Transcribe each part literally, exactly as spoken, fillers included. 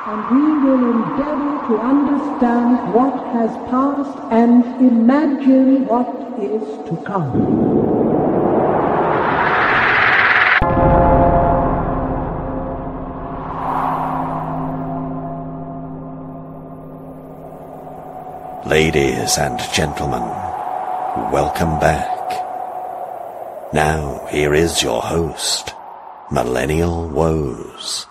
and we will endeavor to understand what has passed and imagine what is to come. Ladies and gentlemen, welcome back. Now, here is your host, Millennial Woes.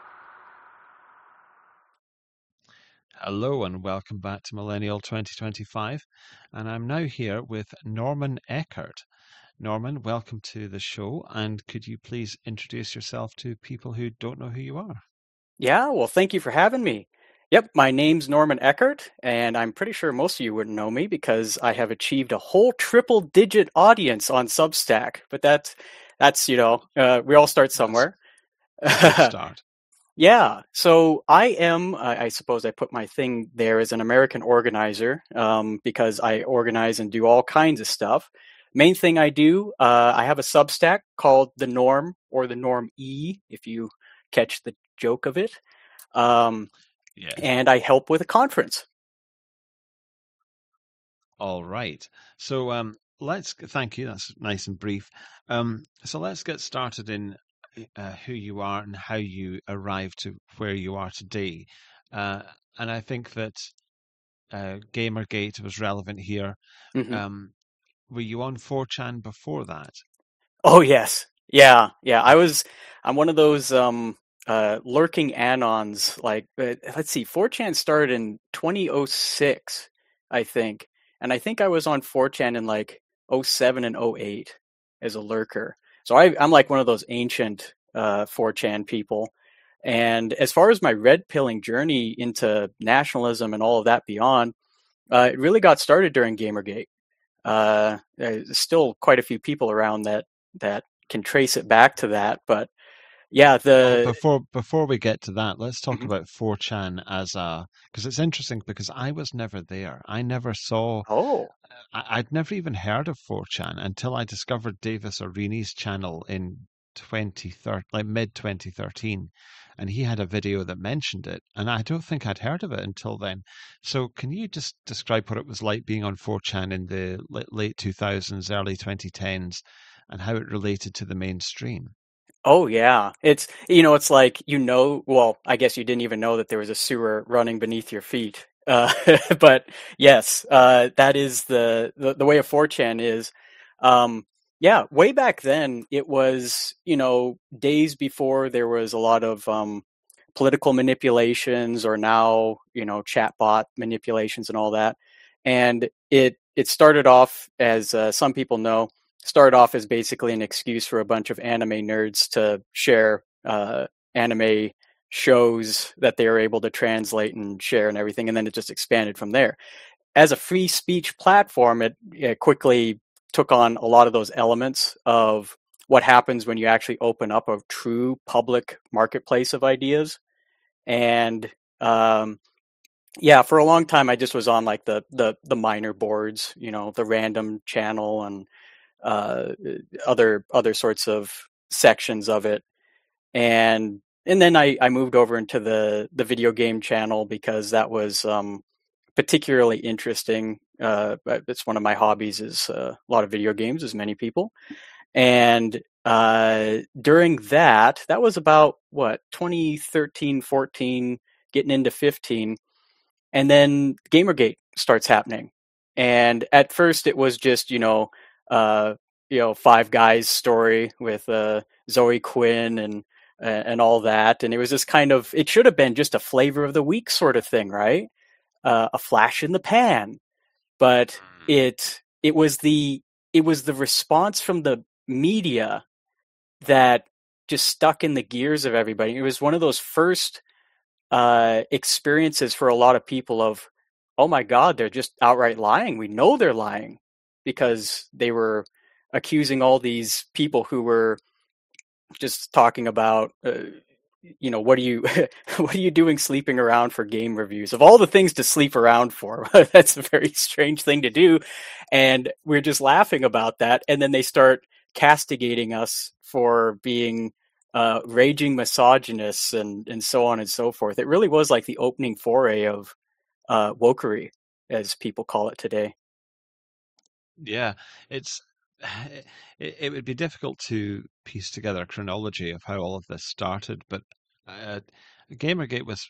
Hello and welcome back to Millennial twenty twenty-five, and I'm now here with Norman Eckert. Norman, welcome to the show, and could you please introduce yourself to people who don't know who you are? Yeah, well, thank you for having me. Yep, my name's Norman Eckert, and I'm pretty sure most of you wouldn't know me because I have achieved a whole triple-digit audience on Substack. But that's, that's you know, uh, we all start somewhere. That's a good start. Yeah, so I am, I, I suppose I put my thing there as an American organizer um, because I organize and do all kinds of stuff. Main thing I do, uh, I have a Substack called The Norm, or The Norm E, if you catch the joke of it. Um, yeah. And I help with a conference. All right. So um, let's, thank you, that's nice and brief. Um, so let's get started in Uh, who you are and how you arrived to where you are today. Uh, and I think that uh, Gamergate was relevant here. Mm-hmm. Um, were you on four chan before that? Oh, yes. Yeah, yeah. I was, I'm one of those um, uh, lurking anons. Like, uh, let's see, four chan started in twenty oh six, I think. And I think I was on four chan in like oh seven and oh eight as a lurker. So I, I'm like one of those ancient uh, four chan people. And as far as my red pilling journey into nationalism and all of that beyond, uh, it really got started during Gamergate. Uh, there's still quite a few people around that that can trace it back to that. But yeah, the well, before before we get to that, let's talk mm-hmm. about four chan as a, because it's interesting because I was never there. I never saw. Oh. I, I'd never even heard of four chan until I discovered Davis Orini's channel in twenty thirteen, like mid twenty thirteen, and he had a video that mentioned it, and I don't think I'd heard of it until then. So can you just describe what it was like being on four chan in the late two thousands, early twenty tens, and how it related to the mainstream? Oh, yeah. It's, you know, it's like, you know, well, I guess you didn't even know that there was a sewer running beneath your feet. Uh, but yes, uh, that is the, the, the way of four chan is. Um, yeah, way back then, it was, you know, days before there was a lot of um, political manipulations, or now, you know, chatbot manipulations and all that. And it, it started off, as uh, some people know, started off as basically an excuse for a bunch of anime nerds to share uh, anime shows that they were able to translate and share and everything, and then it just expanded from there. As a free speech platform, it, it quickly took on a lot of those elements of what happens when you actually open up a true public marketplace of ideas. And um, yeah, for a long time, I just was on like the the the minor boards, you know, the random channel and uh, other other sorts of sections of it, and and then I, I moved over into the the video game channel because that was um, particularly interesting. Uh, it's one of my hobbies is uh, a lot of video games, as many people, and uh, during that, that was about what twenty thirteen, fourteen, getting into fifteen, and then Gamergate starts happening, and at first it was just you know. Uh, you know, Five Guys story with uh, Zoe Quinn and uh, and all that, and it was just kind of, it should have been just a flavor of the week sort of thing, right? Uh, a flash in the pan, but it it was the it was the response from the media that just stuck in the gears of everybody. It was one of those first uh, experiences for a lot of people of, oh my God, they're just outright lying. We know they're lying. Because they were accusing all these people who were just talking about, uh, you know, what are you, what are you doing sleeping around for game reviews? Of all the things to sleep around for, that's a very strange thing to do. And we're just laughing about that. And then they start castigating us for being uh, raging misogynists and, and so on and so forth. It really was like the opening foray of uh, wokery, as people call it today. Yeah, it's it, it would be difficult to piece together a chronology of how all of this started, but uh, Gamergate was.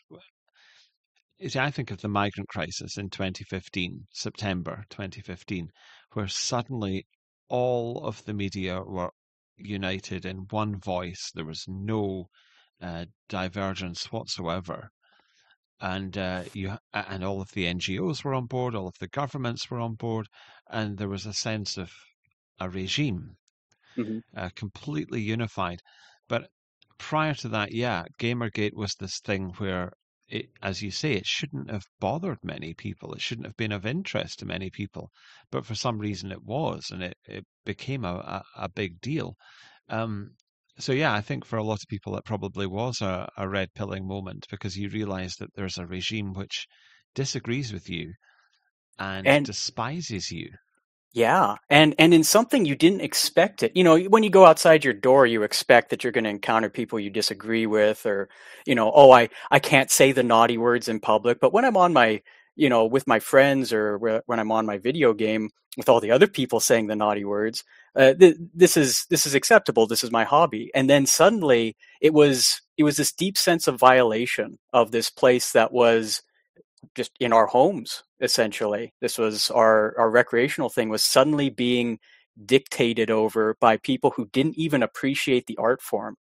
You see, I think of the migrant crisis in twenty fifteen, September twenty fifteen, where suddenly all of the media were united in one voice. There was no uh, divergence whatsoever, and uh, you and all of the N G Os were on board, all of the governments were on board, and there was a sense of a regime, Mm-hmm. uh, completely unified. But prior to that, yeah, Gamergate was this thing where it, as you say, it shouldn't have bothered many people. It shouldn't have been of interest to many people, but for some reason it was, and it, it became a, a, a big deal. Um, so yeah, I think for a lot of people it probably was a, a red pilling moment because you realize that there's a regime which disagrees with you and And despises you. yeah, and and in something you didn't expect it. You know, when you go outside your door, you expect that you're going to encounter people you disagree with, or you know, oh, I I can't say the naughty words in public. But when I'm on my, you know, with my friends, or whe- when I'm on my video game with all the other people saying the naughty words, uh, th- this is this is acceptable. This is my hobby. And then suddenly it was it was this deep sense of violation of this place that was just in our homes. Essentially, this was our our recreational thing was suddenly being dictated over by people who didn't even appreciate the art form,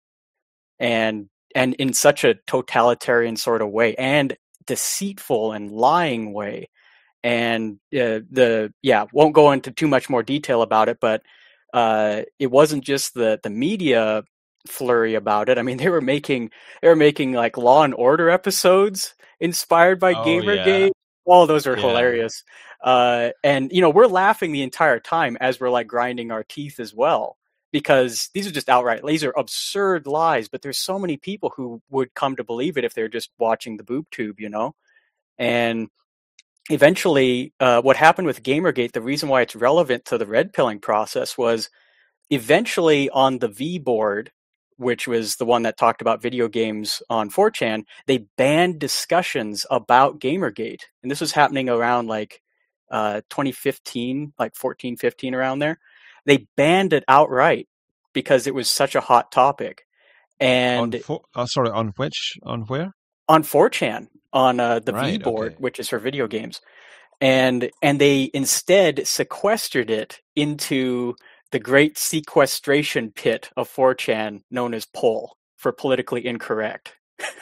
and and in such a totalitarian sort of way, and deceitful and lying way. And uh, the yeah won't go into too much more detail about it, but uh, it wasn't just the the media flurry about it. I mean, they were making they were making like Law and Order episodes inspired by Oh yeah, Gamergate. All those are yeah. hilarious. Uh, and you know, we're laughing the entire time as we're like grinding our teeth as well, because these are just outright these are absurd lies. But there's so many people who would come to believe it if they're just watching the boob tube, you know. And eventually, uh, what happened with Gamergate, the reason why it's relevant to the red pilling process was eventually on the V board, which was the one that talked about video games on four chan, they banned discussions about Gamergate. And this was happening around like uh, twenty fifteen, like fourteen, fifteen, around there. They banned it outright because it was such a hot topic. On And fo- oh, sorry, on which, on where? on four chan, on uh, the V Right, board, okay. which is for video games, and and they instead sequestered it into the great sequestration pit of four chan known as Pol for politically incorrect.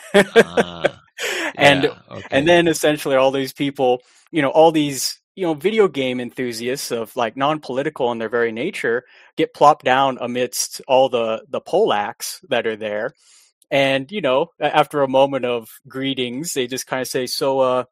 Ah, and yeah, and okay. then essentially all these people, you know, all these you know video game enthusiasts of like non-political in their very nature get plopped down amidst all the the Polacks that are there. And you know, after a moment of greetings, they just kind of say, "So, uh,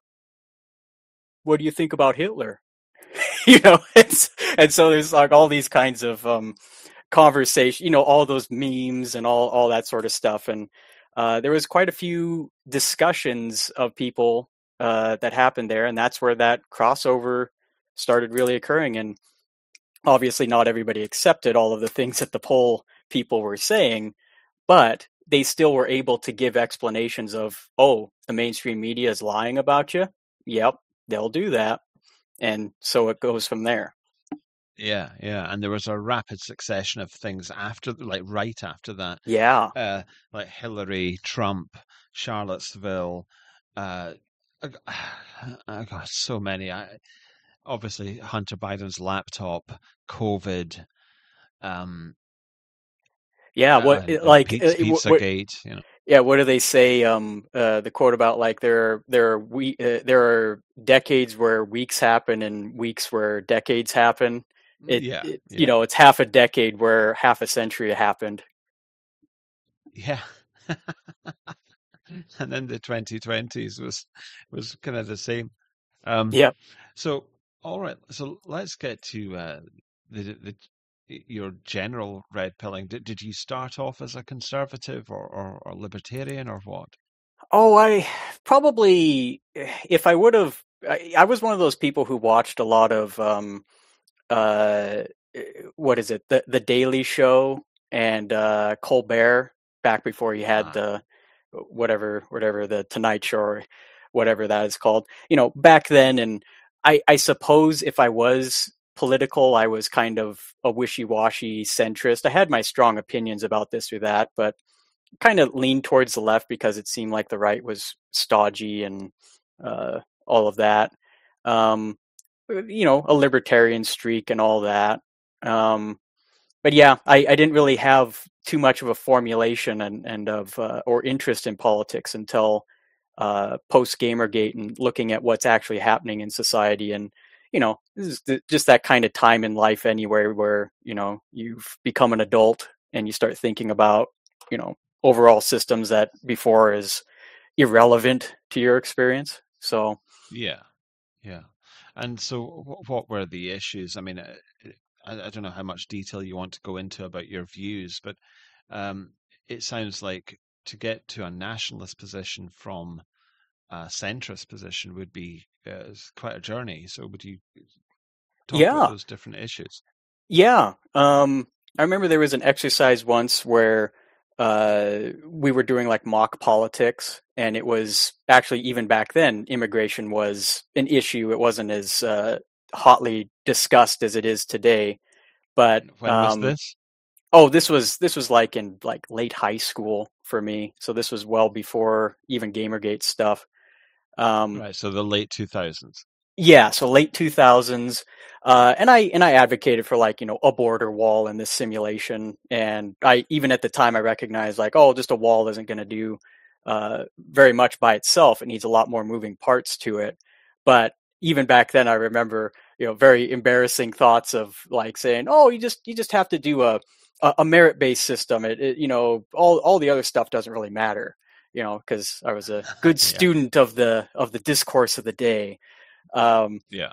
what do you think about Hitler?" you know, it's, and so there's like all these kinds of um, conversation, you know, all those memes and all all that sort of stuff. And uh, there was quite a few discussions of people uh, that happened there, and that's where that crossover started really occurring. And obviously, not everybody accepted all of the things that the poll people were saying, but they still were able to give explanations of, oh, the mainstream media is lying about you. Yep, they'll do that. And so it goes from there. Yeah, yeah. And there was a rapid succession of things after, like right after that. Yeah. Uh, like Hillary, Trump, Charlottesville, uh, I I got so many. I, obviously, Hunter Biden's laptop, COVID, um, Yeah. What, and, and like, Pizza, uh, what, Pizzagate, you know. yeah. What do they say? Um, uh, the quote about like there, there are we, uh, there are decades where weeks happen and weeks where decades happen. It, Yeah, it, you yeah, know, it's half a decade where half a century happened. yeah. And then the twenty twenties was was kind of the same. Um, Yep. so all right, so let's get to uh, the, the your general red pilling. Did did you start off as a conservative or, or, or libertarian or what? Oh, I probably, if I would have, I, I was one of those people who watched a lot of, um, uh, what is it, the the Daily Show and uh, Colbert. back before he had Ah, the whatever whatever the Tonight Show or whatever that is called. You know, back then, and I I suppose if I was political, I was kind of a wishy-washy centrist. I had my strong opinions about this or that, but kind of leaned towards the left because it seemed like the right was stodgy and uh, all of that. Um, you know, a libertarian streak and all that. Um, but yeah, I, I didn't really have too much of a formulation and, and of uh, or interest in politics until uh, post Gamergate and looking at what's actually happening in society. And you know, this is th- just that kind of time in life anywhere where you know you've become an adult and you start thinking about you know overall systems that before is irrelevant to your experience. So yeah, yeah. And so, wh- what were the issues? I mean, uh, I, I don't know how much detail you want to go into about your views, but um, it sounds like to get to a nationalist position from a centrist position would be uh, is quite a journey. So, would you talk about yeah, those different issues? yeah. Um, I remember there was an exercise once where uh, we were doing like mock politics, and it was actually even back then immigration was an issue. It wasn't as uh, hotly discussed as it is today. But When was um, this? oh, this was this was like in like late high school for me. So this was well before even Gamergate stuff. Um, Right, so the late two thousands. Yeah, so late two thousands. Uh, and I and I advocated for like, you know, a border wall in this simulation. And I even at the time I recognized like, oh, just a wall isn't going to do uh, very much by itself. It needs a lot more moving parts to it. But even back then I remember, you know, very embarrassing thoughts of like saying, "Oh, you just you just have to do a a, a merit-based system. It, it you know, all all the other stuff doesn't really matter." You know, because I was a good Yeah, student of the of the discourse of the day. Um, yeah.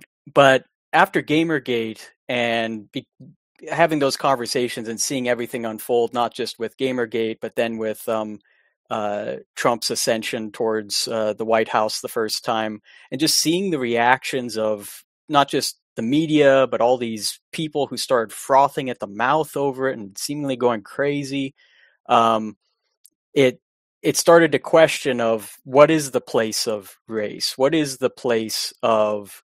but after Gamergate and be, having those conversations and seeing everything unfold, not just with Gamergate, but then with um, uh, Trump's ascension towards uh, the White House the first time, and just seeing the reactions of not just the media, but all these people who started frothing at the mouth over it and seemingly going crazy. Um, it it started to question of what is the place of race? What is the place of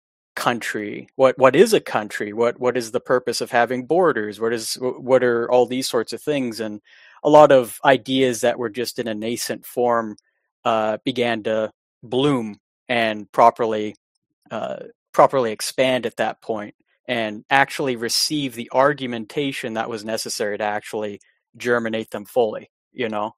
country? What what is a country? What what is the purpose of having borders? What is what are all these sorts of things? And a lot of ideas that were just in a nascent form uh, began to bloom and properly uh, properly expand at that point, and actually receive the argumentation that was necessary to actually germinate them fully. You know.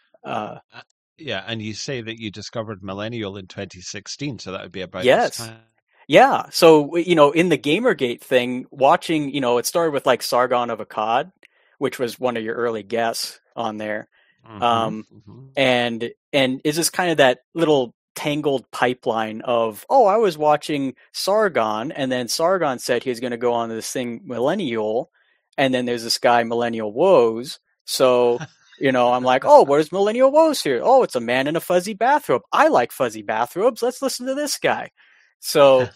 Uh, Uh, yeah, and you say that you discovered Millennial in twenty sixteen, so that would be about this yes. time. Yeah. So, you know, in the Gamergate thing, watching, you know, it started with like Sargon of Akkad, which was one of your early guests on there. hmm Um, hmm and, and is this kind of that little tangled pipeline of, oh, I was watching Sargon, and then Sargon said he was going to go on this thing, Millennial. And then there's this guy, Millennial Woes. So, you know, I'm like, oh, where's Millennial Woes here? Oh, it's a man in a fuzzy bathrobe. I like fuzzy bathrobes. Let's listen to this guy. So,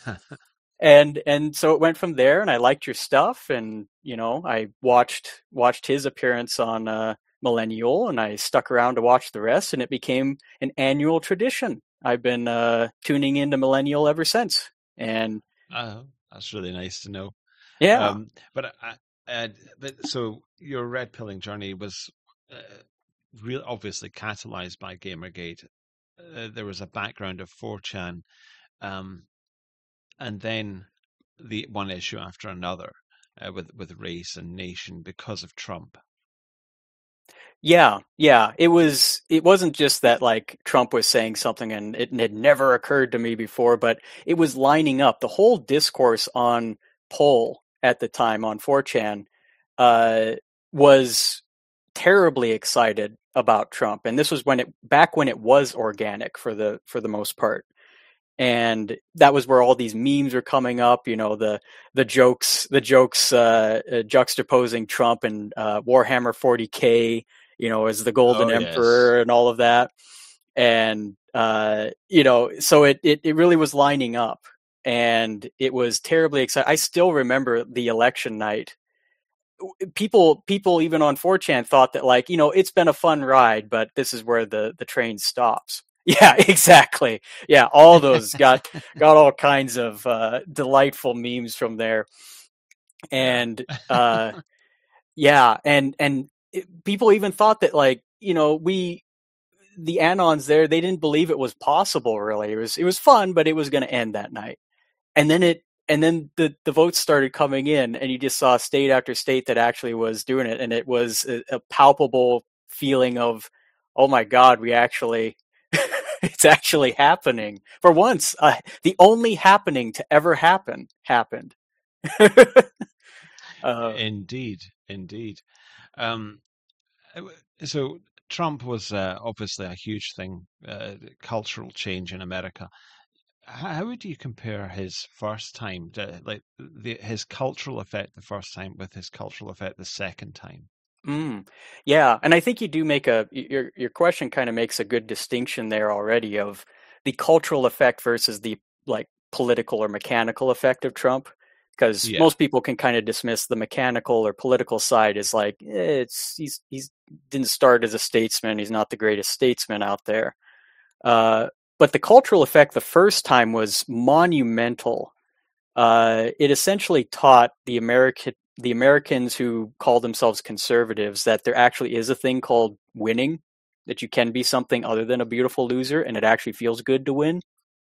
and and so it went from there, and I liked your stuff, and you know I watched watched his appearance on uh, Millennial, and I stuck around to watch the rest, and it became an annual tradition. I've been uh, tuning into Millennial ever since, and Oh, that's really nice to know. yeah, Um, but I, I, but so your red pilling journey was uh, real obviously catalyzed by Gamergate. Uh, there was a background of four chan, um, and then the one issue after another uh, with with race and nation because of Trump. yeah, yeah. It was it wasn't just that like Trump was saying something and it had never occurred to me before, but it was lining up. The whole discourse on poll at the time on four chan uh, was terribly excited about Trump, and this was when it back when it was organic for the for the most part, and that was where all these memes were coming up. You know, the the jokes the jokes uh, uh, juxtaposing Trump and uh, Warhammer forty K, you know, as the Golden Oh yes. Emperor and all of that, and uh, you know, so it, it it really was lining up, and it was terribly exciting. I still remember the election night people people even on four chan thought that, like, you know, it's been a fun ride, but this is where the the train stops. Yeah, exactly. Yeah, all those got got all kinds of uh, delightful memes from there, and uh, yeah, and and it, people even thought that, like, you know, we the Anons there, they didn't believe it was possible. Really, it was it was fun, but it was going to end that night, and then it. And then the, the votes started coming in, and you just saw state after state that actually was doing it. And it was a, a palpable feeling of, oh my God, we actually, it's actually happening. For once, uh, the only happening to ever happen happened. uh, indeed, indeed. Um, so Trump was uh, obviously a huge thing, uh, cultural change in America. How would you compare his first time, to, like the, his cultural effect the first time with his cultural effect the second time? Mm, yeah, and I think you do make a your your question kind of makes a good distinction there already of the cultural effect versus the, like, political or mechanical effect of Trump, because yeah. most people can kind of dismiss the mechanical or political side as like, eh, it's he's he's didn't start as a statesman, he's not the greatest statesman out there. Uh, But the cultural effect the first time was monumental. Uh, it essentially taught the American the Americans who call themselves conservatives that there actually is a thing called winning, that you can be something other than a beautiful loser, and it actually feels good to win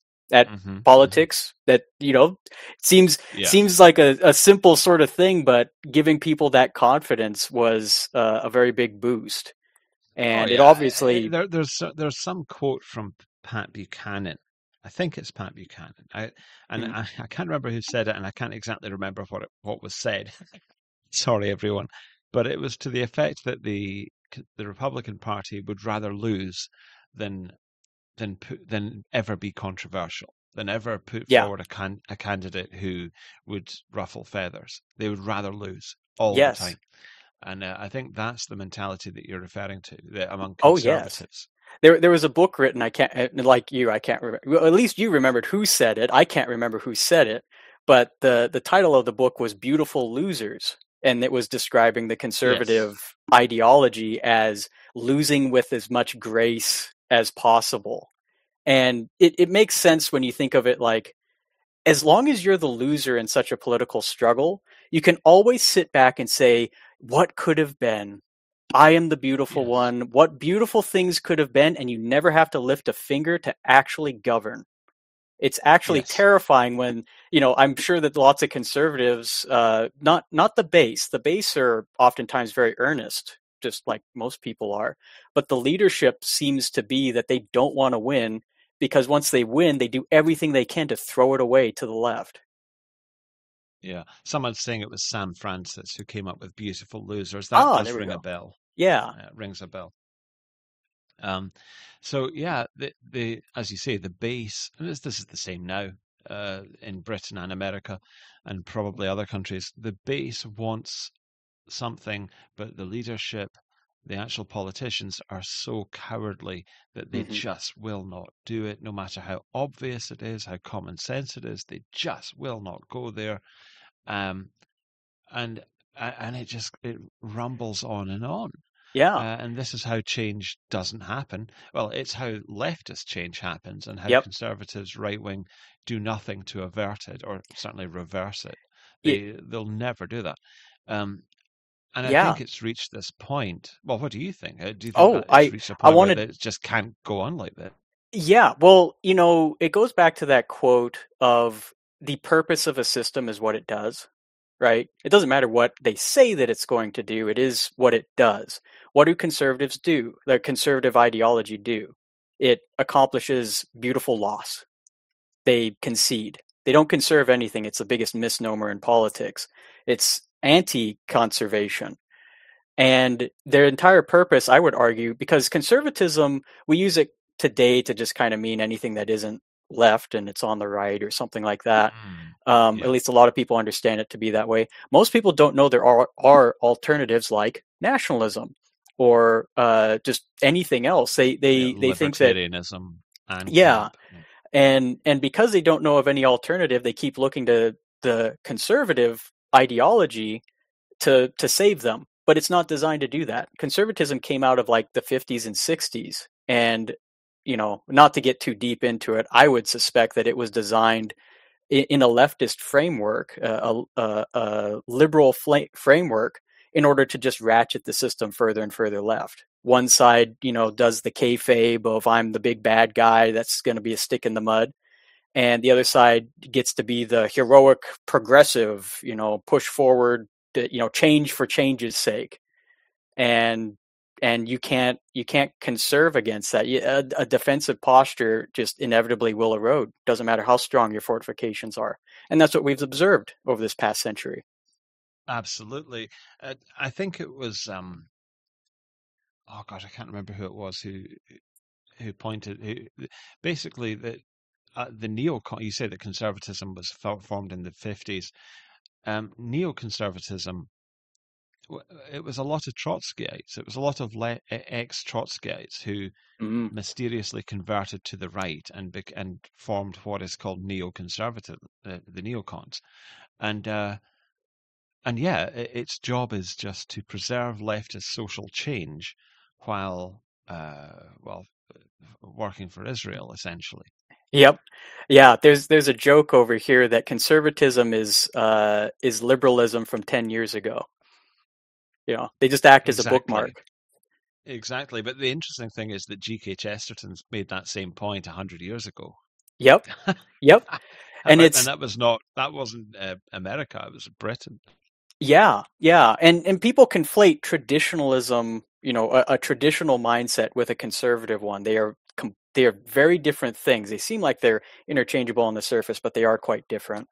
at mm-hmm, politics. Mm-hmm. That, you know, seems yeah. seems like a, a simple sort of thing, but giving people that confidence was uh, a very big boost. And oh, yeah. it obviously there, there's there's some quote from Pat Buchanan. I think it's Pat Buchanan. I and mm. I, I can't remember who said it, and I can't exactly remember what it, what was said. Sorry, everyone, but it was to the effect that the the Republican Party would rather lose than than put, than ever be controversial, than ever put yeah. forward a can, a candidate who would ruffle feathers. They would rather lose all yes. the time. And uh, I think that's the mentality that you're referring to, that among conservatives. Oh, yes. There, there was a book written. I can't, like you, I can't remember. Well, at least you remembered who said it. I can't remember who said it, but the the title of the book was "Beautiful Losers," and it was describing the conservative yes. ideology as losing with as much grace as possible. And it, it makes sense when you think of it like, as long as you're the loser in such a political struggle, you can always sit back and say, what could have been? I am the beautiful yes. one. What beautiful things could have been? And you never have to lift a finger to actually govern. It's actually yes. terrifying when, you know, I'm sure that lots of conservatives, uh, not not the base, the base are oftentimes very earnest, just like most people are. But the leadership seems to be that they don't want to win, because once they win, they do everything they can to throw it away to the left. Yeah, someone's saying it was Sam Francis who came up with "Beautiful Losers." That oh, does ring go. a bell. Yeah, uh, it rings a bell. Um, so yeah, the the as you say, the base. And this, this is the same now uh, in Britain and America, and probably other countries. The base wants something, but the leadership, the actual politicians, are so cowardly that they mm-hmm. just will not do it, no matter how obvious it is, how common sense it is. They just will not go there. Um, and and it just it rumbles on and on. Yeah. Uh, and this is how change doesn't happen. Well, it's how leftist change happens, and how yep. conservatives, right wing, do nothing to avert it, or certainly reverse it. They yeah. they'll never do that. Um, and I yeah. think it's reached this point. Well, what do you think? Do you think oh, that it's I reached a point I wanted where it just can't go on like that? Yeah. Well, you know, it goes back to that quote of the purpose of a system is what it does. Right? It doesn't matter what they say that it's going to do. It is what it does. What do conservatives do? The conservative ideology do? It accomplishes beautiful loss. They concede. They don't conserve anything. It's the biggest misnomer in politics. It's anti-conservation. And their entire purpose, I would argue, because conservatism, we use it today to just kind of mean anything that isn't left and it's on the right or something like that. Mm, um, yeah. At least a lot of people understand it to be that way. Most people don't know there are, are alternatives like nationalism or uh, just anything else. They they yeah, they think that and yeah, and and because they don't know of any alternative, they keep looking to the conservative ideology to to save them, but it's not designed to do that. Conservatism came out of like the fifties and sixties, and you know, not to get too deep into it, I would suspect that it was designed in, in a leftist framework, uh, a, a, a liberal fl- framework, in order to just ratchet the system further and further left. One side, you know, does the kayfabe of I'm the big bad guy that's going to be a stick in the mud, and the other side gets to be the heroic progressive, you know, push forward, to, you know, change for change's sake, and and you can't you can't conserve against that. A, a defensive posture just inevitably will erode. Doesn't matter how strong your fortifications are, and that's what we've observed over this past century. Absolutely, uh, I think it was. Um, oh gosh, I can't remember who it was who who pointed. Who basically that uh, the neo. You say that conservatism was formed in the fifties. Um, neoconservatism. It was a lot of Trotskyites. It was a lot of le- ex-Trotskyites who mm. mysteriously converted to the right and bec- and formed what is called neoconservative, uh, the neocons, and uh, and yeah, it, its job is just to preserve leftist social change while uh, well working for Israel, essentially. Yep. Yeah, there's there's a joke over here that conservatism is uh, is liberalism from ten years ago. You know, they just act exactly. as a bookmark. Exactly. But the interesting thing is that G K Chesterton's made that same point a hundred years ago. Yep. Yep. and but, it's and that was not that wasn't uh, America. It was Britain. Yeah, yeah, and and people conflate traditionalism, you know, a, a traditional mindset with a conservative one. They are com- they are very different things. They seem like they're interchangeable on the surface, but they are quite different.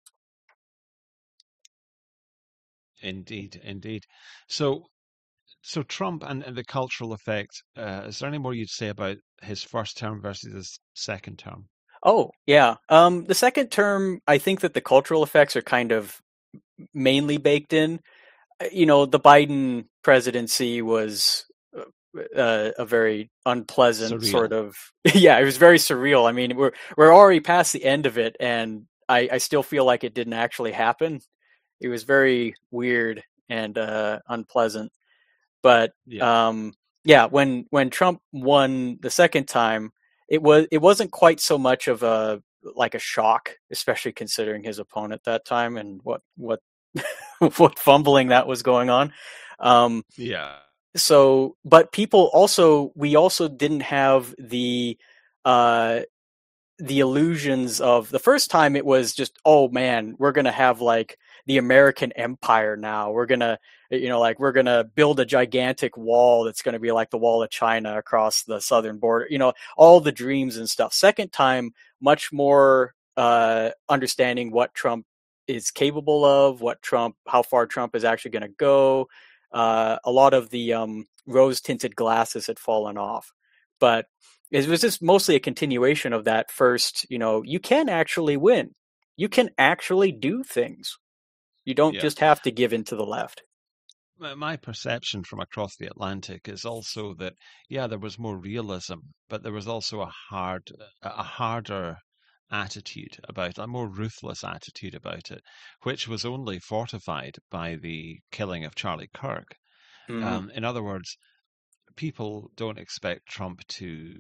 Indeed, indeed. So, so Trump and, and the cultural effect. Uh, is there any more you'd say about his first term versus his second term? Oh, yeah. Um, the second term, I think that the cultural effects are kind of mainly baked in. You know, the Biden presidency was uh, a very unpleasant Surreal. sort of. Yeah, it was very surreal. I mean, we're we're already past the end of it, and I, I still feel like it didn't actually happen. It was very weird and uh, unpleasant. But Yeah. um, yeah, when when Trump won the second time, it was it wasn't quite so much of a like a shock, especially considering his opponent that time and what what what fumbling that was going on. Um, yeah. So, but people also we also didn't have the uh, the illusions of the first time. It was just, oh man, we're gonna have like the American empire now. We're gonna, you know, like we're gonna build a gigantic wall that's gonna be like the Wall of China across the southern border. You know, all the dreams and stuff. Second time, much more uh, understanding what Trump is capable of, what Trump, how far Trump is actually going to go. Uh, a lot of the um, rose-tinted glasses had fallen off, but it was just mostly a continuation of that first, you know, you can actually win. You can actually do things. You don't yeah. just have to give in to the left. My perception from across the Atlantic is also that, yeah, there was more realism, but there was also a hard, a harder attitude about it, a more ruthless attitude about it, which was only fortified by the killing of Charlie Kirk. Mm. Um, in other words, people don't expect Trump to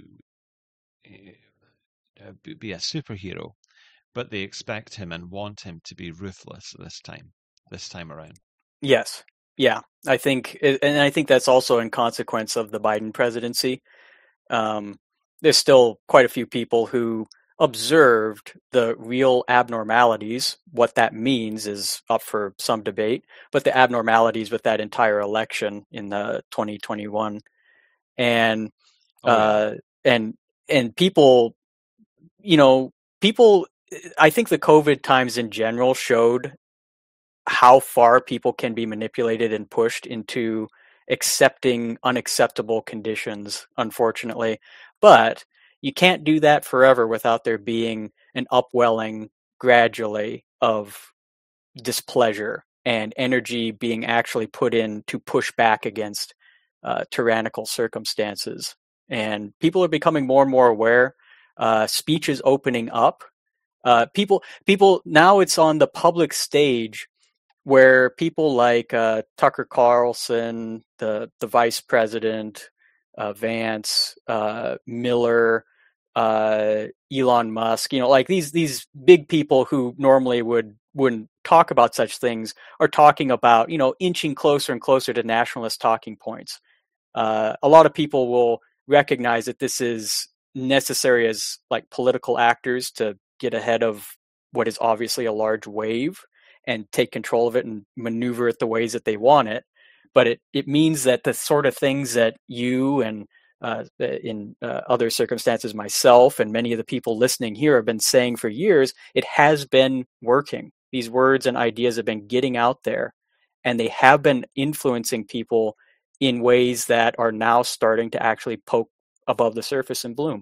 uh, be a superhero, but they expect him and want him to be ruthless this time, this time around. Yes. Yeah. I think, and I think that's also in consequence of the Biden presidency. Um, there's still quite a few people who observed the real abnormalities. What that means is up for some debate, but the abnormalities with that entire election in the twenty twenty-one, and oh, uh, yeah. and and people, you know, people. I think the COVID times in general showed how far people can be manipulated and pushed into accepting unacceptable conditions, unfortunately. But you can't do that forever without there being an upwelling gradually of displeasure and energy being actually put in to push back against uh, tyrannical circumstances. And people are becoming more and more aware. Uh, speech is opening up. Uh, people, people now it's on the public stage where people like uh, Tucker Carlson, the the vice president, uh, Vance, uh, Miller, uh, Elon Musk, you know, like these these big people who normally would wouldn't talk about such things are talking about, you know, inching closer and closer to nationalist talking points. Uh, a lot of people will recognize that this is necessary as like political actors to get ahead of what is obviously a large wave and take control of it and maneuver it the ways that they want it. But it, it means that the sort of things that you and uh, in uh, other circumstances, myself and many of the people listening here have been saying for years, it has been working. These words and ideas have been getting out there, and they have been influencing people in ways that are now starting to actually poke above the surface and bloom.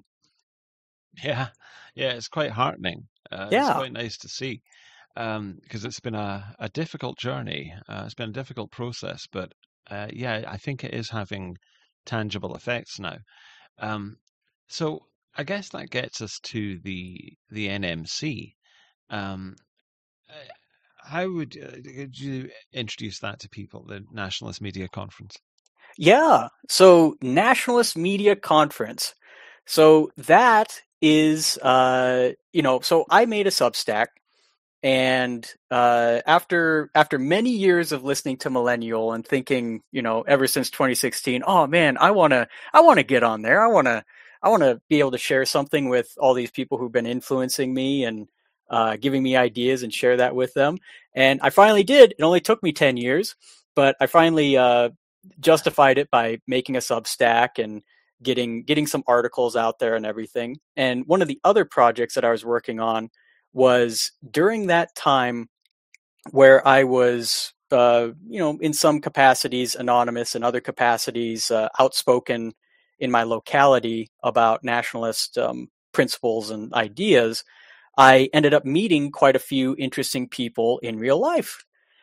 Yeah, yeah, it's quite heartening. Uh, it's Yeah. quite nice to see, um, because it's been a, a difficult journey. Uh, it's been a difficult process, but uh, yeah, I think it is having tangible effects now. Um, so I guess that gets us to the the N M C. Um, uh, how would, uh, could you introduce that to people, the Nationalist Media Conference? Yeah. So Nationalist Media Conference. So that is, uh, you know, so I made a Substack, and uh, after after many years of listening to Millennial and thinking, you know, ever since twenty sixteen, oh man, I wanna I wanna get on there. I wanna I wanna be able to share something with all these people who've been influencing me and uh, giving me ideas and share that with them. And I finally did. It only took me ten years, but I finally uh, justified it by making a Substack and getting getting some articles out there and everything. And one of the other projects that I was working on was during that time where I was, uh, you know, in some capacities anonymous, in other capacities uh, outspoken in my locality about nationalist um, principles and ideas. I ended up meeting quite a few interesting people in real life.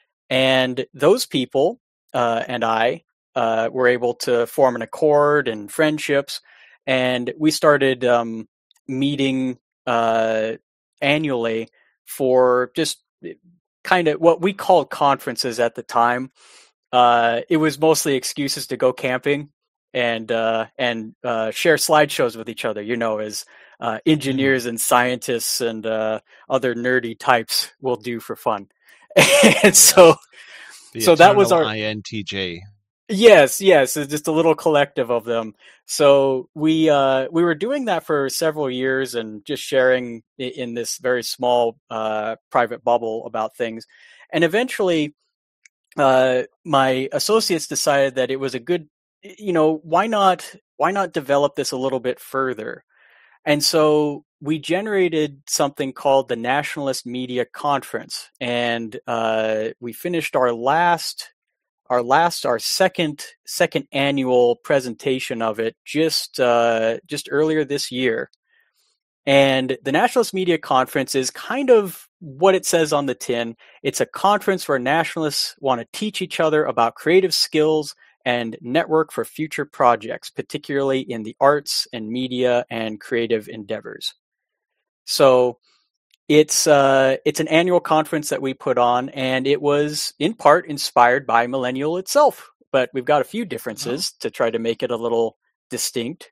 And those people uh, and I uh, were able to form an accord and friendships. And we started um, meeting uh, annually for just kind of what we called conferences at the time. Uh, it was mostly excuses to go camping and uh, and uh, share slideshows with each other, you know, as uh, engineers and scientists and uh, other nerdy types will do for fun. And so, The so that was our I N T J. Yes, yes, it's just a little collective of them. So we uh, we were doing that for several years and just sharing in this very small uh, private bubble about things. And eventually, uh, my associates decided that it was a good, you know, why not why not develop this a little bit further? And so we generated something called the Nationalist Media Conference, and uh, we finished our last. Our last, our second, second annual presentation of it just uh, just earlier this year. And the Nationalist Media Conference is kind of what it says on the tin. It's a conference where nationalists want to teach each other about creative skills and network for future projects, particularly in the arts and media and creative endeavors. So It's uh, it's an annual conference that we put on, and it was in part inspired by Millennial itself. But we've got a few differences oh. to try to make it a little distinct.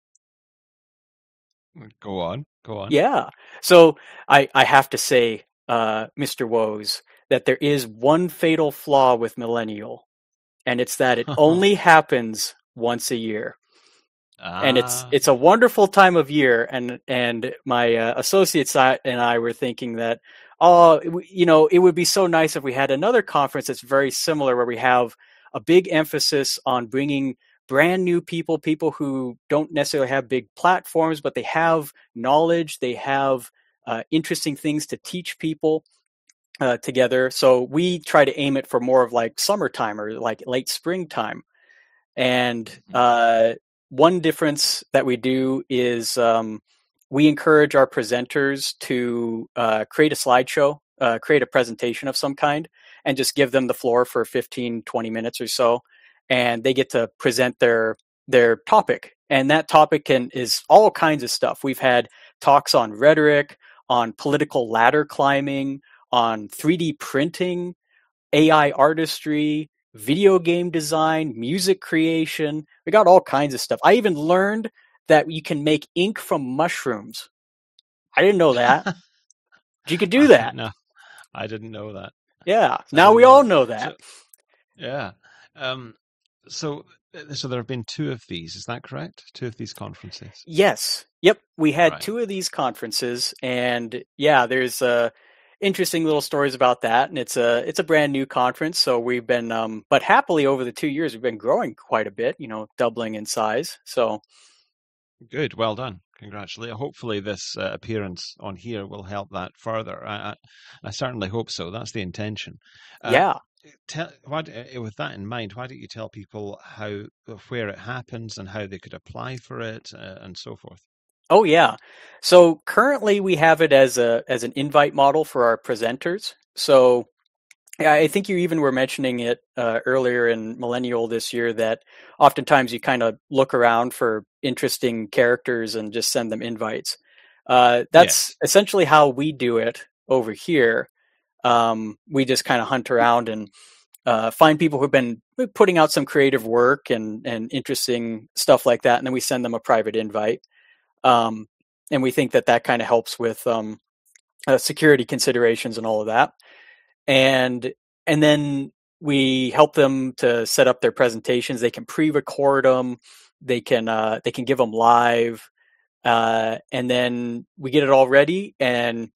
Go on, go on. Yeah. So I, I have to say, uh, Mister Woes, that there is one fatal flaw with Millennial, and it's that it only happens once a year. Ah. And it's it's a wonderful time of year, and and my uh, associates and I were thinking that, oh, you know, it would be so nice if we had another conference that's very similar, where we have a big emphasis on bringing brand new people, people who don't necessarily have big platforms, but they have knowledge, they have uh, interesting things to teach people uh, together. So we try to aim it for more of like summertime or like late springtime, and uh, one difference that we do is um, we encourage our presenters to uh, create a slideshow, uh, create a presentation of some kind, and just give them the floor for fifteen, twenty minutes or so. And they get to present their their topic. And that topic can is all kinds of stuff. We've had talks on rhetoric, on political ladder climbing, on three D printing, A I artistry, video game design, music creation. We got all kinds of stuff. I even learned that you can make ink from mushrooms. I didn't know that. You could do that. No, I didn't know that. Yeah. Now we all know that. So, yeah. Um, so, so there have been two of these. Is that correct? Two of these conferences. Yes. Yep. We had Right. two of these conferences, and yeah, there's uh, interesting little stories about that. And it's a it's a brand new conference, so we've been, um, but happily over the two years, we've been growing quite a bit. You know, doubling in size. So good. Well done. Congratulations. Hopefully, this uh, appearance on here will help that further. I, I, I certainly hope so. That's the intention. Uh, yeah. Tell, why, uh, with that in mind, why don't you tell people how, where it happens, and how they could apply for it, uh, and so forth? Oh yeah. So currently we have it as a as an invite model for our presenters. So yeah, I think you even were mentioning it uh, earlier in Millennial this year that oftentimes you kind of look around for interesting characters and just send them invites. Uh, that's Yes. essentially how we do it over here. Um, we just kind of hunt around and uh, find people who've been putting out some creative work and, and interesting stuff like that, and then we send them a private invite. Um, and we think that that kind of helps with um, uh, security considerations and all of that. And and then we help them to set up their presentations. They can pre-record them. They can uh, they can give them live, uh, and then we get it all ready and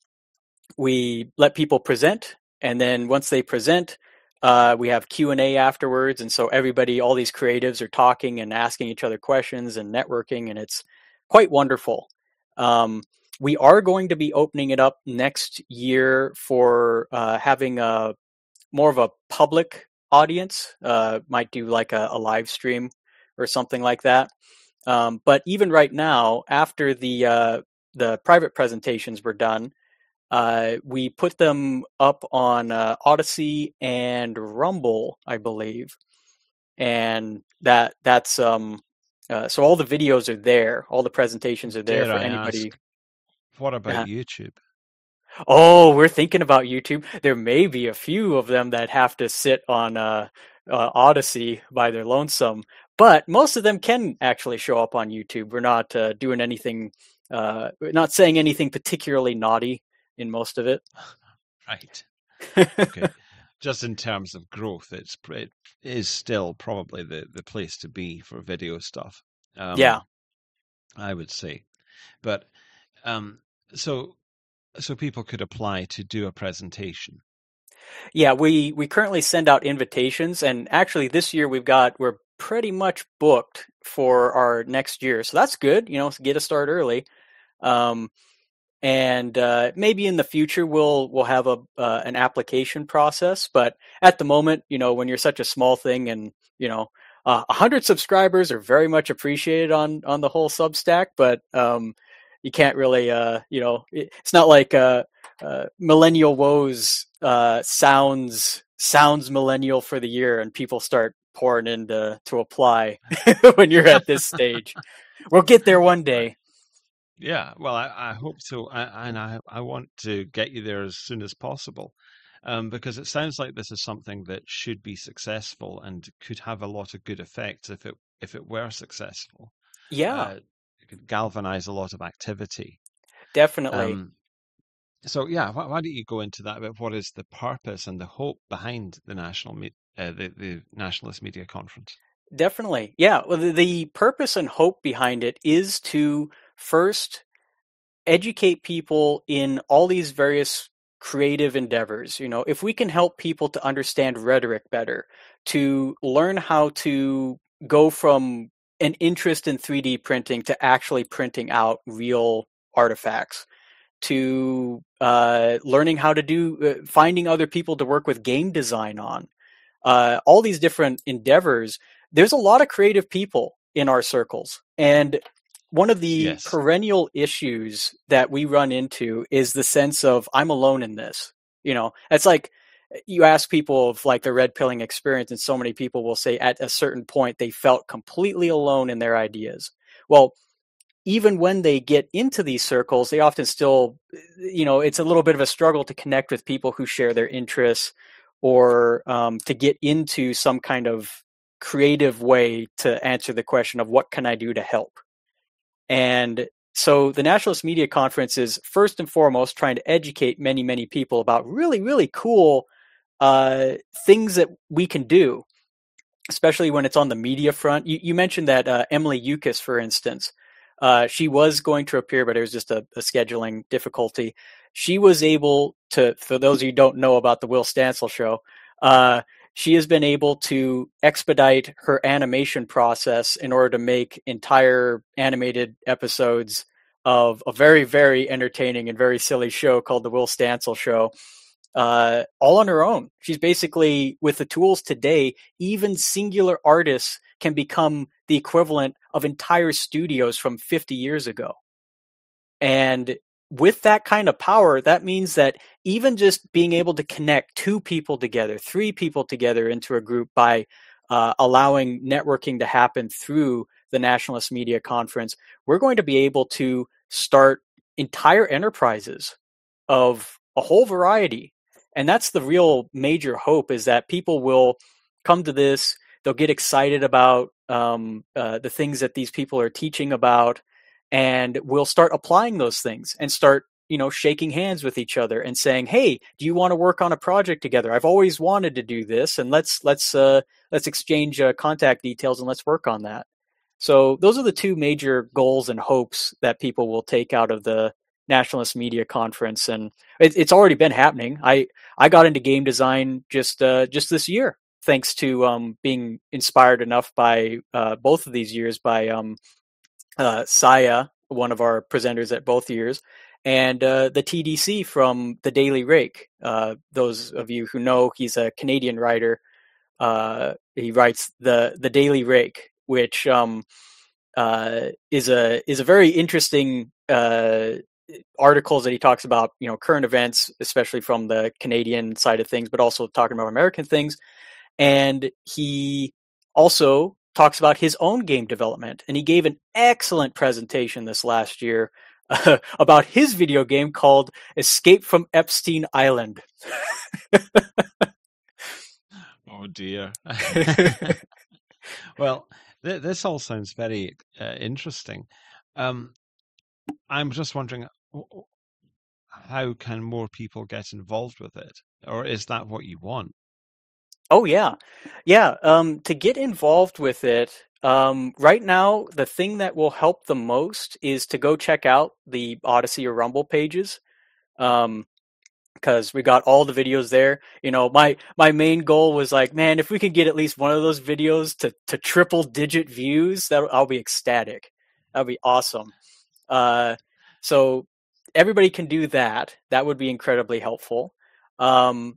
we let people present. And then once they present, uh, we have Q and A afterwards. And so everybody, all these creatives are talking and asking each other questions and networking, and it's quite wonderful. Um, we are going to be opening it up next year for uh, having a more of a public audience. Uh, might do like a, a live stream or something like that. Um, but even right now, after the uh, the private presentations were done, uh, we put them up on uh, Odyssey and Rumble, I believe, and that that's um. Uh, so all the videos are there, all the presentations are there Dare for I anybody. ask, what about Uh, YouTube? oh, we're thinking about YouTube. There may be a few of them that have to sit on uh, uh, Odyssey by their lonesome, but most of them can actually show up on YouTube. We're not uh, doing anything, uh, we're not saying anything particularly naughty in most of it. Right. Okay. Just in terms of growth, it's it is still probably the, the place to be for video stuff. Um, Yeah. I would say, but um, so so people could apply to do a presentation. Yeah, we we currently send out invitations, and actually this year we've got we're pretty much booked for our next year, so that's good. You know, get a start early. Um, and uh, maybe in the future we'll we'll have a uh, an application process, but at the moment, you know, when you're such a small thing, and you know, uh, a hundred subscribers are very much appreciated on on the whole Substack, but um, you can't really, uh, you know, it, it's not like uh, uh, Millennial Woes uh, sounds sounds millennial for the year, and people start pouring in to to apply when you're at this stage. We'll get there one day. Yeah, well, I, I hope so, I, and I I want to get you there as soon as possible, um, because it sounds like this is something that should be successful and could have a lot of good effects if it if it were successful. Yeah, Uh, it could galvanize a lot of activity. definitely. Um, so yeah, why, why don't you go into that about what is the purpose and the hope behind the national me- uh, the the Nationalist Media Conference? Definitely. Yeah. Well, the, the purpose and hope behind it is to first educate people in all these various creative endeavors. You know, if we can help people to understand rhetoric better, to learn how to go from an interest in three D printing to actually printing out real artifacts, to uh, learning how to do, uh, finding other people to work with game design on, uh, all these different endeavors. There's a lot of creative people in our circles. And one of the Yes. perennial issues that we run into is the sense of, I'm alone in this. You know, it's like you ask people of like the red pilling experience, and so many people will say at a certain point they felt completely alone in their ideas. Well, even when they get into these circles, they often still, you know, it's a little bit of a struggle to connect with people who share their interests, or um, to get into some kind of creative way to answer the question of what can I do to help. And so the Nationalist Media Conference is first and foremost trying to educate many, many people about really, really cool uh, things that we can do, especially when it's on the media front. You, you mentioned that uh, Emily Yukis, for instance, uh, she was going to appear, but it was just a, a scheduling difficulty. She was able to, for those of you who don't know about the Will Stancil show, uh, she has been able to expedite her animation process in order to make entire animated episodes of a very, very entertaining and very silly show called the Will Stancil Show, uh, all on her own. She's basically, with the tools today, even singular artists can become the equivalent of entire studios from fifty years ago. And with that kind of power, that means that even just being able to connect two people together, three people together into a group by uh, allowing networking to happen through the Nationalist Media Conference, we're going to be able to start entire enterprises of a whole variety. And that's the real major hope, is that people will come to this, they'll get excited about um, uh, the things that these people are teaching about, and we'll start applying those things and start, you know, shaking hands with each other and saying, "Hey, do you want to work on a project together? I've always wanted to do this, and let's let's uh, let's exchange uh, contact details and let's work on that." So those are the two major goals and hopes that people will take out of the Nationalist Media Conference, and it, it's already been happening. I I got into game design just uh, just this year, thanks to um, being inspired enough by uh, both of these years by um, uh, Saya, one of our presenters at both years, and uh, the T D C from the Daily Rake. Uh, those of you who know, he's a Canadian writer. Uh, he writes the the Daily Rake, which um, uh, is a is a very interesting uh, articles that he talks about, you know, current events, especially from the Canadian side of things, but also talking about American things. And he also talks about his own game development. And he gave an excellent presentation this last year uh, about his video game called Escape from Epstein Island. Oh dear. Well, th- this all sounds very uh, interesting. Um, I'm just wondering, how can more people get involved with it? Or is that what you want? Oh, yeah. Yeah. Um, to get involved with it, um, right now, the thing that will help the most is to go check out the Odyssey or Rumble pages. Um, because we got all the videos there. You know, my my main goal was like, man, if we could get at least one of those videos to to triple digit views, that I'll be ecstatic. That'll be awesome. Uh, so everybody can do that. That would be incredibly helpful. Um,